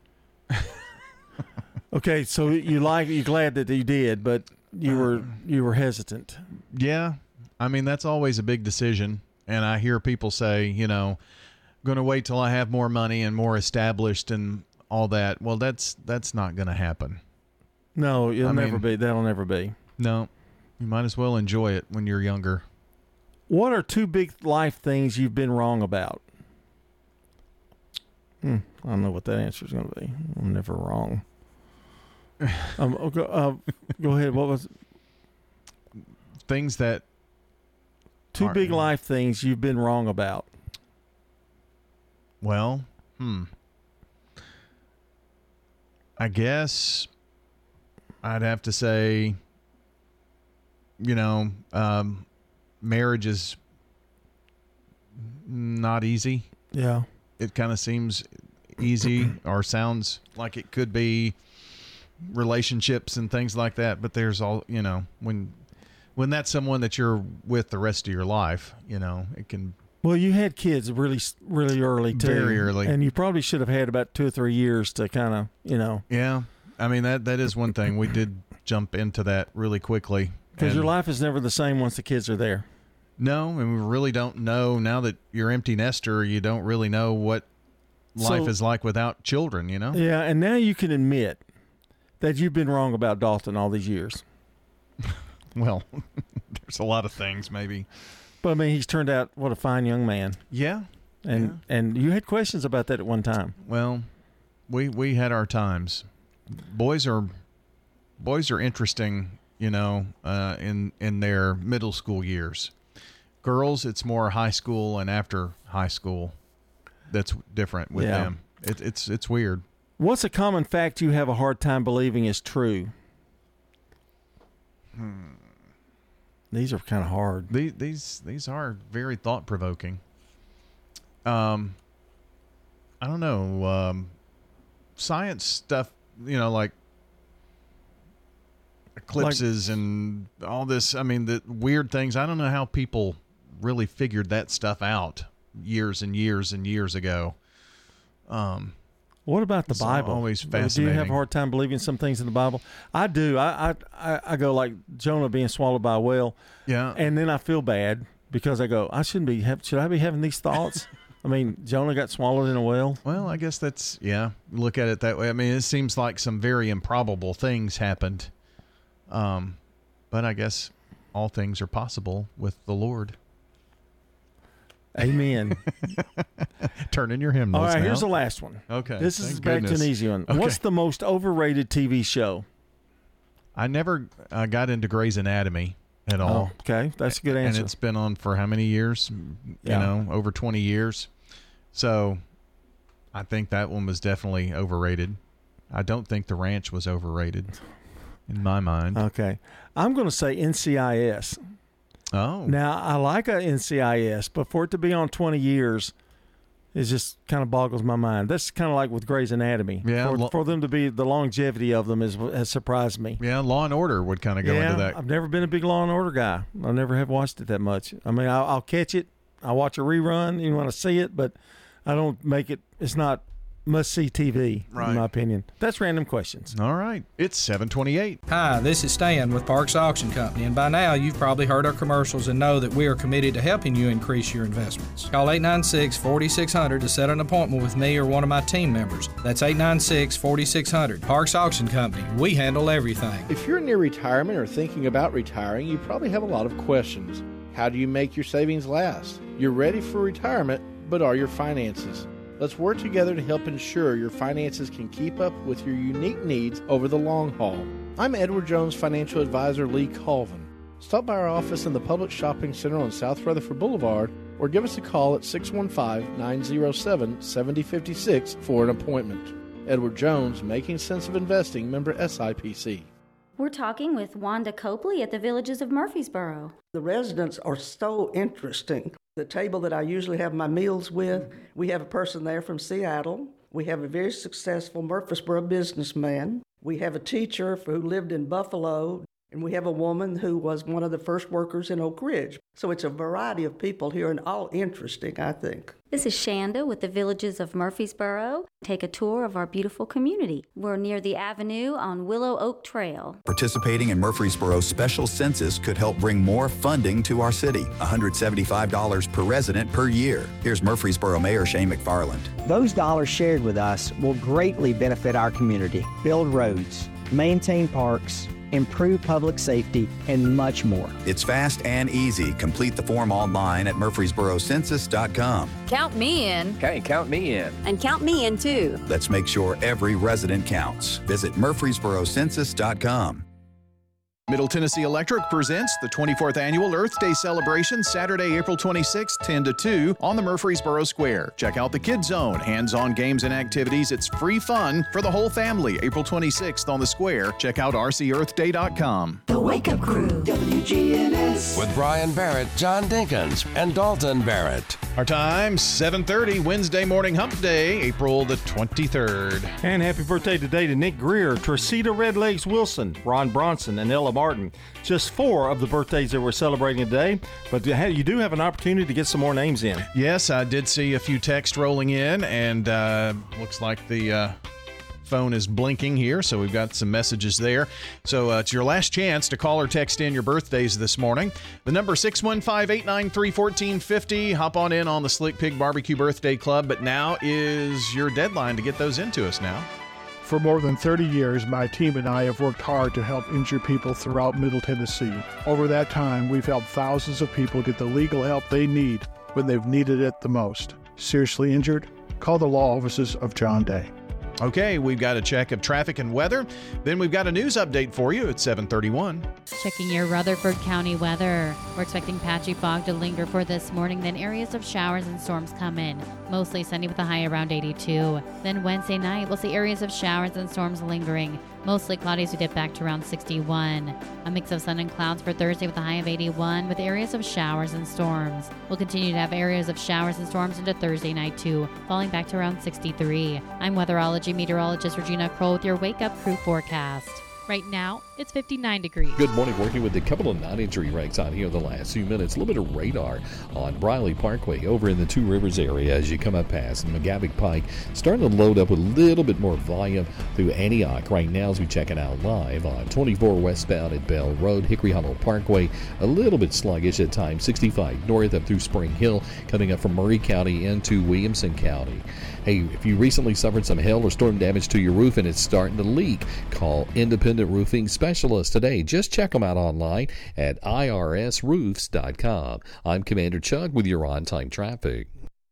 S7: Okay, so you're glad that you did, but you were hesitant.
S8: Yeah. I mean, that's always a big decision. And I hear people say, you know, going to wait till I have more money and more established and all that. Well, that's not going to happen.
S7: No, that'll never be. No.
S8: You might as well enjoy it when you're younger.
S7: What are 2 big life things you've been wrong about? I don't know what that answer is going to be. I'm never wrong. Go ahead. What was
S8: things that
S7: 2 big life things you've been wrong about?
S8: Well, I guess I'd have to say, marriage is not easy.
S7: Yeah.
S8: It kind of seems easy or sounds like it could be, relationships and things like that. But there's all, when that's someone that you're with the rest of your life, it can.
S7: Well, you had kids really, really early too.
S8: Very early.
S7: And you probably should have had about 2 or 3 years to kind of,
S8: Yeah. I mean, that is one thing. We did jump into that really quickly.
S7: Because your life is never the same once the kids are there.
S8: No, and we really don't know. Now that you're empty nester, you don't really know what life is like without children,
S7: Yeah, and now you can admit that you've been wrong about Dalton all these years.
S8: Well, there's a lot of things maybe.
S7: But, I mean, he's turned out, what a fine young man.
S8: Yeah.
S7: And you had questions about that at one time.
S8: Well, we had our times. Boys are interesting, in their middle school years. Girls, it's more high school and after high school. That's different with them. It's weird.
S7: What's a common fact you have a hard time believing is true? These are kind of hard.
S8: These are very thought provoking. I don't know. Science stuff, like eclipses and all this. I mean, the weird things. I don't know how people really figured that stuff out years and years and years ago.
S7: What about the Bible?
S8: Always fascinating.
S7: Do you have a hard time believing some things in the Bible? I do. I go like Jonah being swallowed by a whale.
S8: Yeah.
S7: And then I feel bad because I go, should I be having these thoughts? I mean, Jonah got swallowed in a whale.
S8: Well, I guess that's, look at it that way. I mean, it seems like some very improbable things happened. But I guess all things are possible with the Lord.
S7: Amen.
S8: Turn in your hymnals.
S7: All right,
S8: now.
S7: Here's the last one.
S8: Okay.
S7: This is
S8: thank
S7: back
S8: goodness.
S7: to an easy one.
S8: Okay.
S7: What's the most overrated TV show?
S8: I never got into Grey's Anatomy at all.
S7: Oh, okay. That's a good answer.
S8: And it's been on for how many years? Over 20 years. So I think that one was definitely overrated. I don't think The Ranch was overrated in my mind.
S7: Okay. I'm going to say NCIS.
S8: Oh.
S7: Now, I like a NCIS, but for it to be on 20 years, it just kind of boggles my mind. That's kind of like with Grey's Anatomy.
S8: Yeah.
S7: For them to be, the longevity of them has surprised me.
S8: Yeah, Law and Order would kind of go into that.
S7: I've never been a big Law and Order guy. I never have watched it that much. I mean, I'll catch it. I'll watch a rerun. You want to see it, but I don't make it. It's not must-see TV, in my opinion. That's Random Questions.
S8: All right. It's 7:28.
S1: Hi, this is Stan with Parks Auction Company, and by now you've probably heard our commercials and know that we are committed to helping you increase your investments. Call 896-4600 to set an appointment with me or one of my team members. That's 896-4600. Parks Auction Company. We handle everything.
S20: If you're near retirement or thinking about retiring, you probably have a lot of questions. How do you make your savings last? You're ready for retirement, but are your finances? Let's work together to help ensure your finances can keep up with your unique needs over the long haul. I'm Edward Jones Financial Advisor Lee Colvin. Stop by our office in the Public Shopping Center on South Rutherford Boulevard or give us a call at 615-907-7056 for an appointment. Edward Jones, Making Sense of Investing, member SIPC.
S21: We're talking with Wanda Copley at the Villages of Murfreesboro.
S22: The residents are so interesting. The table that I usually have my meals with, we have a person there from Seattle. We have a very successful Murfreesboro businessman. We have a teacher who lived in Buffalo. And we have a woman who was one of the first workers in Oak Ridge. So it's a variety of people here and all interesting, I think.
S21: This is Shanda with the Villages of Murfreesboro. Take a tour of our beautiful community. We're near the Avenue on Willow Oak Trail.
S23: Participating in Murfreesboro's special census could help bring more funding to our city. $175 per resident per year. Here's Murfreesboro Mayor Shane McFarland.
S24: Those dollars shared with us will greatly benefit our community. Build roads, maintain parks,
S2: improve public safety, and much more.
S23: It's fast and easy. Complete the form online at murfreesborocensus.com.
S3: Count me in.
S4: Okay, count me in.
S3: And count me in, too.
S23: Let's make sure every resident counts. Visit murfreesborocensus.com.
S8: Middle Tennessee Electric presents the 24th Annual Earth Day celebration Saturday, April 26, 10 to 2 on the Murfreesboro Square. Check out the Kids Zone, hands-on games and activities. It's free fun for the whole family. April 26th on the Square. Check out rcearthday.com.
S5: The Wake Up Crew, WGNS.
S6: With Brian Barrett, John Dinkins, and Dalton Barrett.
S8: Our time, 7:30, Wednesday morning hump day, April the 23rd.
S7: And happy birthday today to Nick Greer, Tracita Redlegs Wilson, Ron Bronson, and Ella Martin. Just 4 of the birthdays that we're celebrating today, but you do have an opportunity to get some more names in.
S8: Yes, I did see a few texts rolling in, and looks like the phone is blinking here, so we've got some messages there. So it's your last chance to call or text in your birthdays this morning. The number 615-893-1450. Hop on in on the Slick Pig Barbecue Birthday Club, but now is your deadline to get those into us now.
S24: For more than 30 years, my team and I have worked hard to help injured people throughout Middle Tennessee. Over that time, we've helped thousands of people get the legal help they need when they've needed it the most. Seriously injured? Call the law offices of John Day.
S8: Okay, we've got a check of traffic and weather. Then we've got a news update for you at 7:31.
S25: Checking your Rutherford County weather. We're expecting patchy fog to linger for this morning, then areas of showers and storms come in. Mostly sunny with a high around 82. Then Wednesday night, we'll see areas of showers and storms lingering. Mostly cloudy as we dip back to around 61. A mix of sun and clouds for Thursday with a high of 81 with areas of showers and storms. We'll continue to have areas of showers and storms into Thursday night too, falling back to around 63. I'm weatherology meteorologist Regina Kroll with your Wake Up Crew forecast. Right now, it's 59 degrees.
S26: Good morning. Working with a couple of non-injury wrecks out here in the last few minutes. A little bit of radar on Briley Parkway over in the Two Rivers area as you come up past McGavick Pike. Starting to load up with a little bit more volume through Antioch right now as we check it out live on 24 westbound at Bell Road, Hickory Hollow Parkway. A little bit sluggish at times. 65 north up through Spring Hill, coming up from Murray County into Williamson County. Hey, if you recently suffered some hail or storm damage to your roof and it's starting to leak, call Independent Roofing Specialists today. Just check them out online at irsroofs.com. I'm Commander Chuck with your on-time traffic.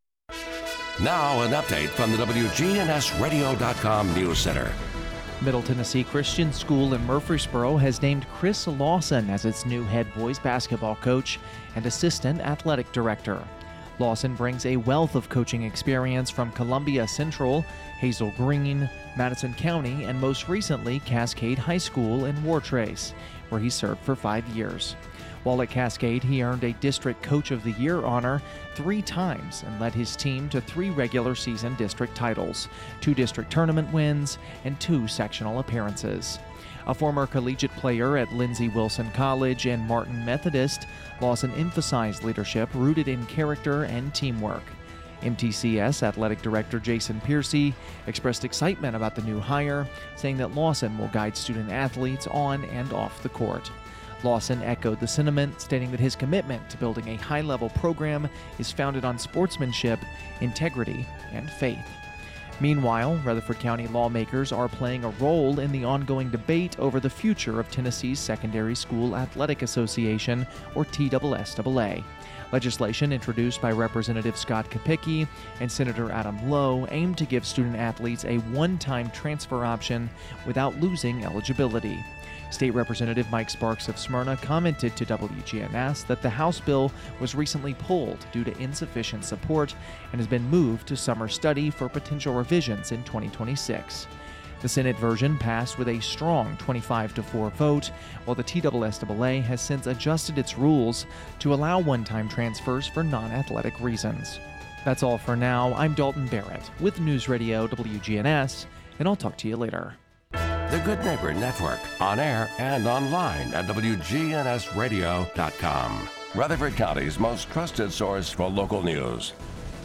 S6: Now an update from the WGNSradio.com News Center.
S27: Middle Tennessee Christian School in Murfreesboro has named Chris Lawson as its new head boys basketball coach and assistant athletic director. Lawson brings a wealth of coaching experience from Columbia Central, Hazel Green, Madison County, and most recently Cascade High School in Wartrace, where he served for 5 years. While at Cascade, he earned a District Coach of the Year honor 3 times and led his team to 3 regular season district titles, 2 district tournament wins, and 2 sectional appearances. A former collegiate player at Lindsey Wilson College and Martin Methodist, Lawson emphasized leadership rooted in character and teamwork. MTCS Athletic Director Jason Piercy expressed excitement about the new hire, saying that Lawson will guide student athletes on and off the court. Lawson echoed the sentiment, stating that his commitment to building a high-level program is founded on sportsmanship, integrity, and faith. Meanwhile, Rutherford County lawmakers are playing a role in the ongoing debate over the future of Tennessee's Secondary School Athletic Association, or TSSAA. Legislation introduced by Representative Scott Kopicki and Senator Adam Lowe aimed to give student athletes a one-time transfer option without losing eligibility. State Representative Mike Sparks of Smyrna commented to WGNS that the House bill was recently pulled due to insufficient support and has been moved to summer study for potential revisions in 2026. The Senate version passed with a strong 25-4 vote, while the TSSAA has since adjusted its rules to allow one-time transfers for non-athletic reasons. That's all for now. I'm Dalton Barrett with News Radio WGNS, and I'll talk to you later.
S6: The Good Neighbor Network, on air and online at WGNSradio.com. Rutherford County's most trusted source for local news.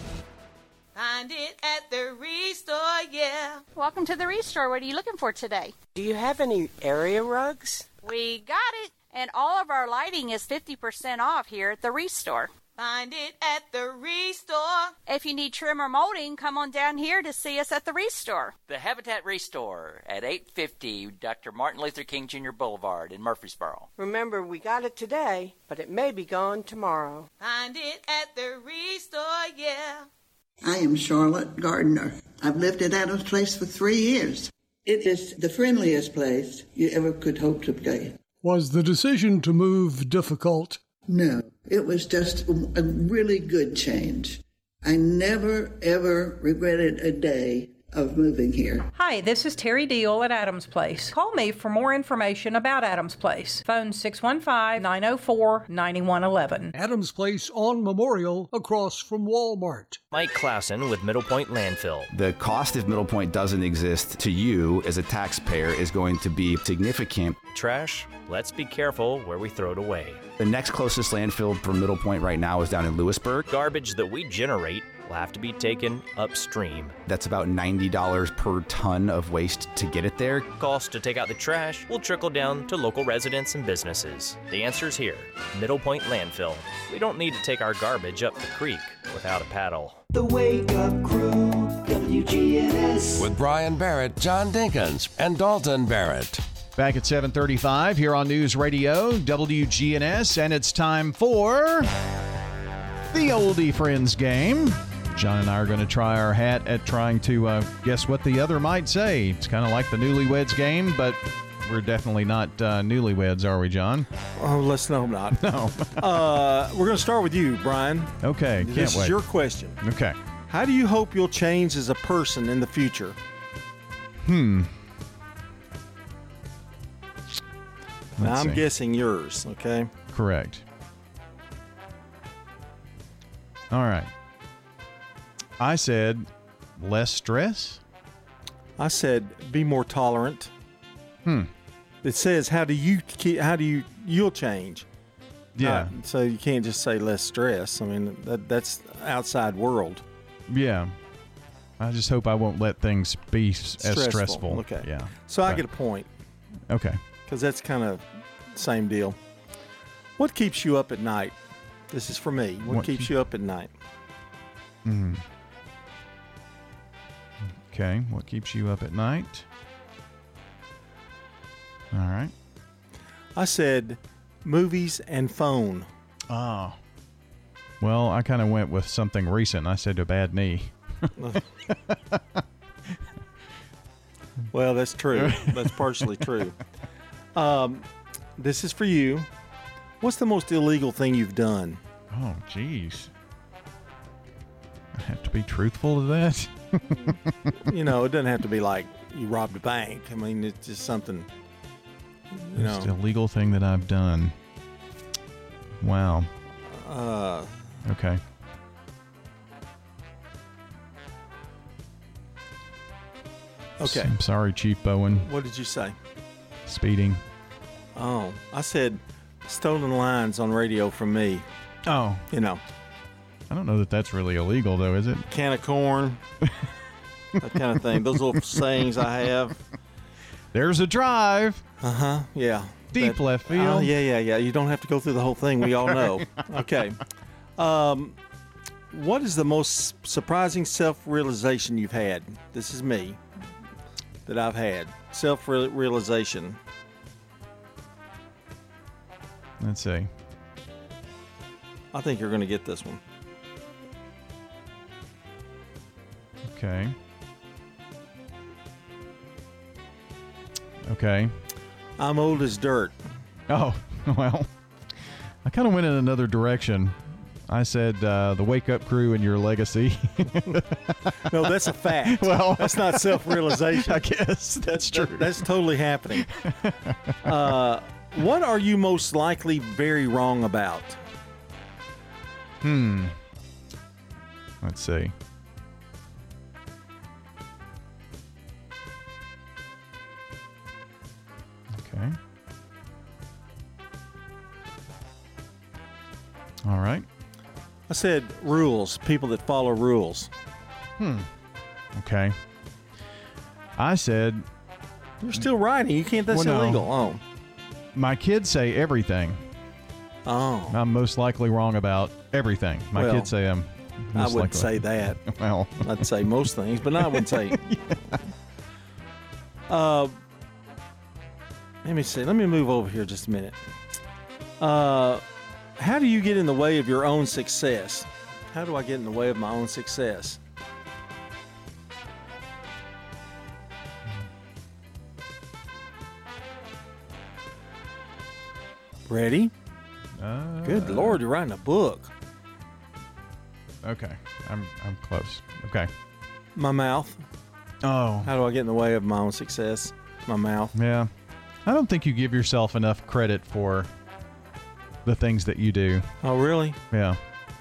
S32: Find it at the Restore, yeah.
S28: Welcome to the Restore. What are you looking for today?
S29: Do you have any area rugs?
S28: We got it. And all of our lighting is 50% off here at the Restore. Find it at the Restore. If you need trim or molding, come on down here to see us at the Restore.
S4: The Habitat Restore at 850 Dr. Martin Luther King Jr. Boulevard in Murfreesboro.
S29: Remember, we got it today, but it may be gone tomorrow.
S28: Find it at the Restore, yeah.
S9: I am Charlotte Gardner. I've lived at Adams Place for 3 years. It is the friendliest place you ever could hope to be.
S10: Was the decision to move difficult?
S9: No, it was just a really good change. I never, ever regretted a day of moving here.
S11: Hi, this is Terry Deal at Adams Place. Call me for more information about Adams Place. Phone 615-904-9111.
S10: Adams Place on Memorial, across from Walmart.
S12: Mike Clausen with Middle Point Landfill.
S13: The cost if Middle Point doesn't exist to you as a taxpayer is going to be significant.
S12: Trash, let's be careful where we throw it away.
S13: The next closest landfill for Middle Point right now is down in Lewisburg.
S12: Garbage that we generate will have to be taken upstream.
S13: That's about $90 per ton of waste to get it there.
S12: Cost to take out the trash will trickle down to local residents and businesses. The answer's here, Middle Point Landfill. We don't need to take our garbage up the creek without a paddle.
S5: The Wake Up Crew, WGNS.
S6: With Brian Barrett, John Dinkins, and Dalton Barrett.
S8: Back at 7:35 here on News Radio, WGNS, and it's time for the Oldie Friends game. John and I are going to try our hat at trying to guess what the other might say. It's kind of like the Newlyweds game, but we're definitely not newlyweds, are we, John?
S7: Oh, let's hope not.
S8: No.
S7: We're going to start with you, Brian.
S8: Okay, can't wait.
S7: This is your question.
S8: Okay.
S7: How do you hope you'll change as a person in the future? Now, I'm guessing yours, okay?
S8: Correct. All right. I said less stress.
S7: I said be more tolerant. It says you'll change.
S8: Yeah.
S7: So you can't just say less stress. I mean, that's outside world.
S8: Yeah. I just hope I won't let things be as stressful.
S7: Okay.
S8: Yeah.
S7: So I get a point.
S8: Okay.
S7: Because that's kind of the same deal. What keeps you up at night? This is for me. What keeps you up at night?
S8: Okay. What keeps you up at night? All right.
S7: I said movies and phone.
S8: Oh. Well, I kind of went with something recent. I said a bad knee.
S7: Well, that's true. That's partially true. This is for you. What's the most illegal thing you've done?
S8: Oh, geez. I have to be truthful to that?
S7: You know, it doesn't have to be like you robbed a bank. I mean, it's just something,
S8: Most illegal thing that I've done. Wow. Okay.
S7: Okay.
S8: I'm sorry, Chief Bowen.
S7: What did you say?
S8: Speeding.
S7: Oh, I said stolen lines on radio from me.
S8: Oh.
S7: You know.
S8: I don't know that that's really illegal, though, is it?
S7: Can of corn. That kind of thing. Those little sayings I have.
S8: There's a drive.
S7: Uh-huh. Yeah.
S8: Deep left field.
S7: Yeah. You don't have to go through the whole thing. We all know. Okay. What is the most surprising self-realization you've had? This is me. That I've had. Self-realization.
S8: Let's see.
S7: I think you're going to get this one.
S8: Okay. Okay.
S7: I'm old as dirt.
S8: Oh, well. I kind of went in another direction. I said the Wake Up Crew and your legacy.
S7: No, that's a fact.
S8: Well,
S7: that's not self-realization.
S8: I guess that's true.
S7: That's totally happening. What are you most likely very wrong about?
S8: Let's see. Okay. All right.
S7: I said rules, people that follow rules.
S8: Okay. I said...
S7: You're still writing. You can't, that's illegal. Oh.
S8: My kids say everything.
S7: Oh.
S8: I'm most likely wrong about everything. My kids say I'm
S7: I
S8: most
S7: wouldn't
S8: likely.
S7: say that.
S8: Well,
S7: I'd say most things, but I wouldn't say. Let me see. Let me move over here just a minute. How do you get in the way of your own success? How do I get in the way of my own success? Ready? Good Lord, you're writing a book.
S8: Okay, I'm close. Okay.
S7: My mouth.
S8: Oh.
S7: How do I get in the way of my own success? My mouth.
S8: Yeah. I don't think you give yourself enough credit for the things that you do.
S7: Oh, really?
S8: Yeah.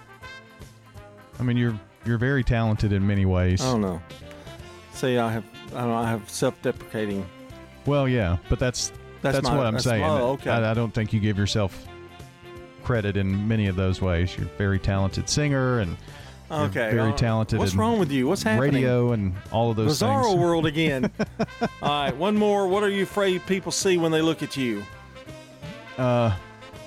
S8: I mean, you're very talented in many ways.
S7: I don't know. See, I have self-deprecating.
S8: Well, yeah, but that's what I'm saying.
S7: Oh, okay.
S8: I don't think you give yourself credit in many of those ways. You're a very talented singer and you're very talented.
S7: What's
S8: in
S7: wrong with you? What's happening?
S8: Radio and all of those
S7: Bizarro
S8: things.
S7: world again. All right, one more. What are you afraid people see when they look at you?
S8: Well,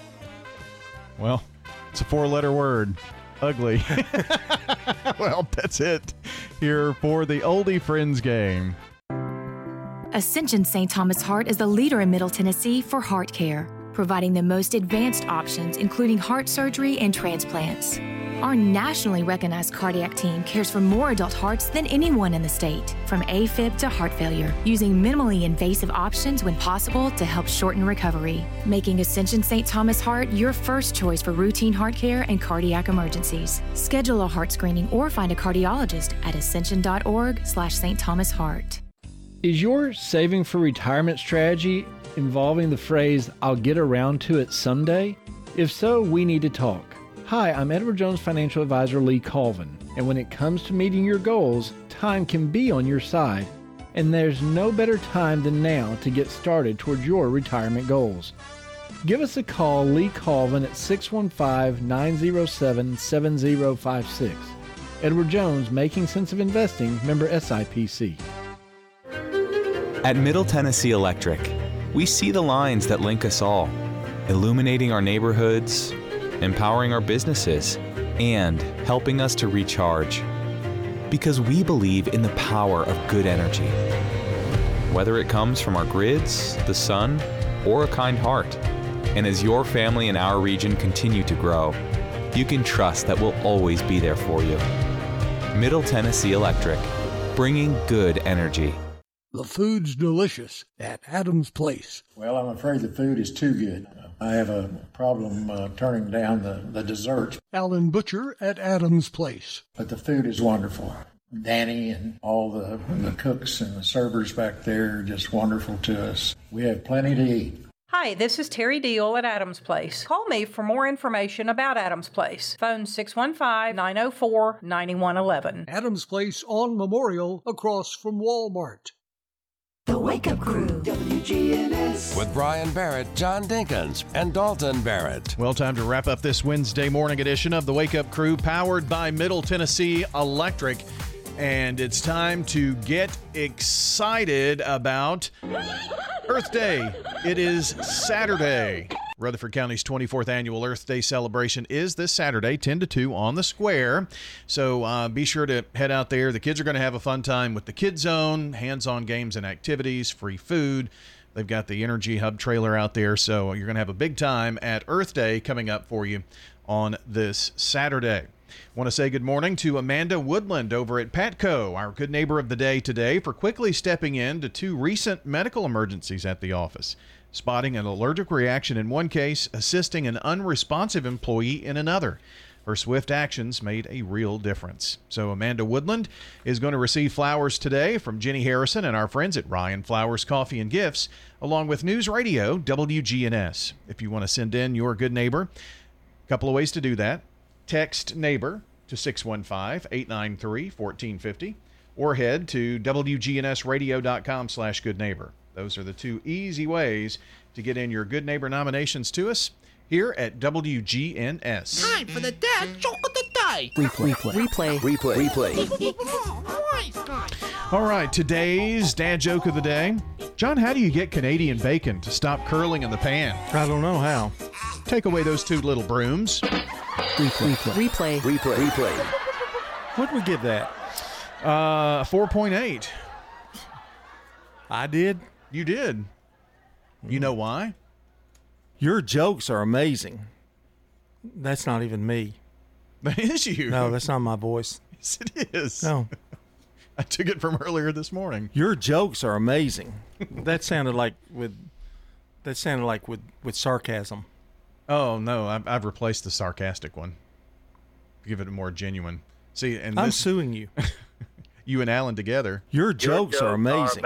S8: it's a 4-letter word. Ugly. Well, that's it here for the Oldie Friends game.
S1: Ascension St. Thomas Heart is the leader in Middle Tennessee for heart care, providing the most advanced options, including heart surgery and transplants. Our nationally recognized cardiac team cares for more adult hearts than anyone in the state, from AFib to heart failure, using minimally invasive options when possible to help shorten recovery, making Ascension St. Thomas Heart your first choice for routine heart care and cardiac emergencies. Schedule a heart screening or find a cardiologist at ascension.org/St. Thomas Heart.
S14: Is your saving for retirement strategy involving the phrase, "I'll get around to it someday"? If so, we need to talk. Hi, I'm Edward Jones Financial Advisor Lee Colvin, and when it comes to meeting your goals, time can be on your side, and there's no better time than now to get started towards your retirement goals. Give us a call, Lee Colvin, at 615-907-7056. Edward Jones, Making Sense of Investing, member SIPC.
S15: At Middle Tennessee Electric, we see the lines that link us all, illuminating our neighborhoods, empowering our businesses, and helping us to recharge. Because we believe in the power of good energy. Whether it comes from our grids, the sun, or a kind heart. And as your family and our region continue to grow, you can trust that we'll always be there for you. Middle Tennessee Electric, bringing good energy.
S10: The food's delicious at Adams Place.
S16: Well, I'm afraid the food is too good. I have a problem turning down the desserts.
S10: Alan Butcher at Adams Place.
S16: But the food is wonderful. Danny and all the cooks and the servers back there are just wonderful to us. We have plenty to eat.
S11: Hi, this is Terry Deal at Adams Place. Call me for more information about Adams Place. Phone 615-904-9111.
S10: Adams Place on Memorial across from Walmart.
S5: The Wake Up Crew, WGNS.
S6: With Brian Barrett, John Dinkins, and Dalton Barrett.
S8: Well, time to wrap up this Wednesday morning edition of the Wake Up Crew, powered by Middle Tennessee Electric. And it's time to get excited about Earth Day. It is Saturday. Rutherford County's 24th annual Earth Day celebration is this Saturday, 10 to 2 on the square. So be sure to head out there. The kids are going to have a fun time with the Kids Zone, hands-on games and activities, free food. They've got the Energy Hub trailer out there. So you're going to have a big time at Earth Day coming up for you on this Saturday. Want to say good morning to Amanda Woodland over at Patco, our good neighbor of the day today, for quickly stepping in to 2 recent medical emergencies at the office, spotting an allergic reaction in one case, assisting an unresponsive employee in another. Her swift actions made a real difference. So Amanda Woodland is going to receive flowers today from Jenny Harrison and our friends at Ryan Flowers Coffee and Gifts, along with News Radio WGNS. If you want to send in your good neighbor, a couple of ways to do that. Text neighbor to 615-893-1450 or head to WGNSradio.com/goodneighbor. Those are the 2 easy ways to get in your good neighbor nominations to us here at WGNS.
S17: Time for the dad joke of the day.
S15: Replay.
S8: All right, today's dad joke of the day. John, how do you get Canadian bacon to stop curling in the pan?
S7: I don't know how.
S8: Take away those two little brooms.
S2: Replay.
S7: What would we give that?
S8: 4.8.
S7: I did.
S8: You did. You know why?
S7: Your jokes are amazing. That's not even me.
S8: That is you.
S7: No, that's not my voice.
S8: Yes, it is.
S7: No.
S8: I took it from earlier this morning.
S7: Your jokes are amazing. That sounded like with sarcasm.
S8: Oh no, I've replaced the sarcastic one. Give it a more genuine. See, and
S7: I'm suing you.
S8: You and Alan together.
S7: Your jokes are amazing.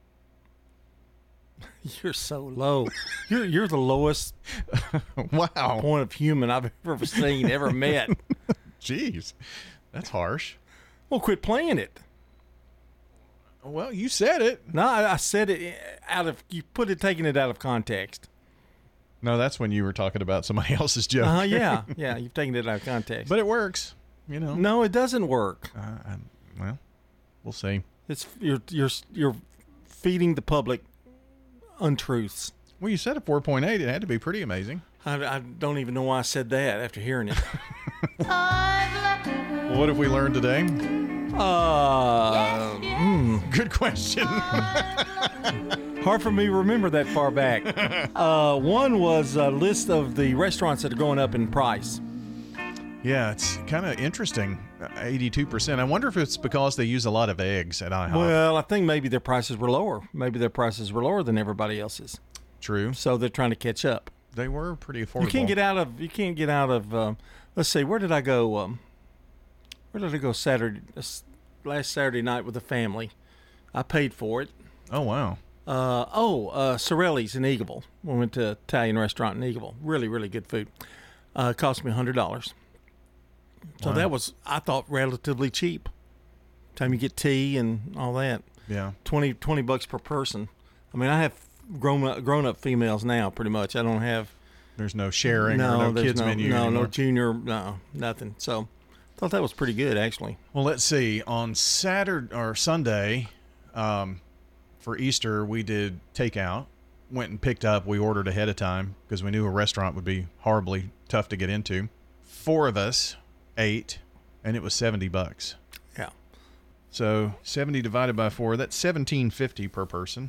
S7: You're so low. You're the lowest
S8: wow
S7: point of human I've ever seen, ever met.
S8: Jeez, that's harsh.
S7: Well, quit playing it.
S8: Well, you said it.
S7: No, I said it you taking it out of context.
S8: No, that's when you were talking about somebody else's joke.
S7: Yeah, you've taken it out of context.
S8: But it works, you know.
S7: No, it doesn't work.
S8: Well, we'll see.
S7: It's you're feeding the public untruths.
S8: Well, you said a 4.8. It had to be pretty amazing.
S7: I don't even know why I said that after hearing it.
S8: Well, what have we learned today? Good question.
S7: Hard for me to remember that far back. One was a list of the restaurants that are going up in price.
S8: Yeah, it's kind of interesting. 82%. I wonder if it's because they use a lot of eggs at IHOP.
S7: Well, I think maybe their prices were lower. Maybe their prices were lower than everybody else's.
S8: True.
S7: So they're trying to catch up.
S8: They were pretty affordable.
S7: You can't get out of. Let's see. Where did I go? Where did I go last Saturday night with the family? I paid for it.
S8: Oh wow.
S7: Sorelli's in Eagleville. We went to an Italian restaurant in Eagleville. Really, really good food. Cost me $100. So that was, I thought, relatively cheap. Time you get tea and all that.
S8: Yeah.
S7: $20 per person. I mean, I have grown up females now, pretty much. I don't have.
S8: There's no sharing or no kids menu anymore.
S7: No junior, no, nothing. So I thought that was pretty good, actually.
S8: Well, let's see. On Saturday or Sunday, for Easter, we did takeout. Went and picked up. We ordered ahead of time because we knew a restaurant would be horribly tough to get into. 4 of us ate, and it was $70.
S7: Yeah.
S8: So 70 divided by 4, that's $17.50 per person.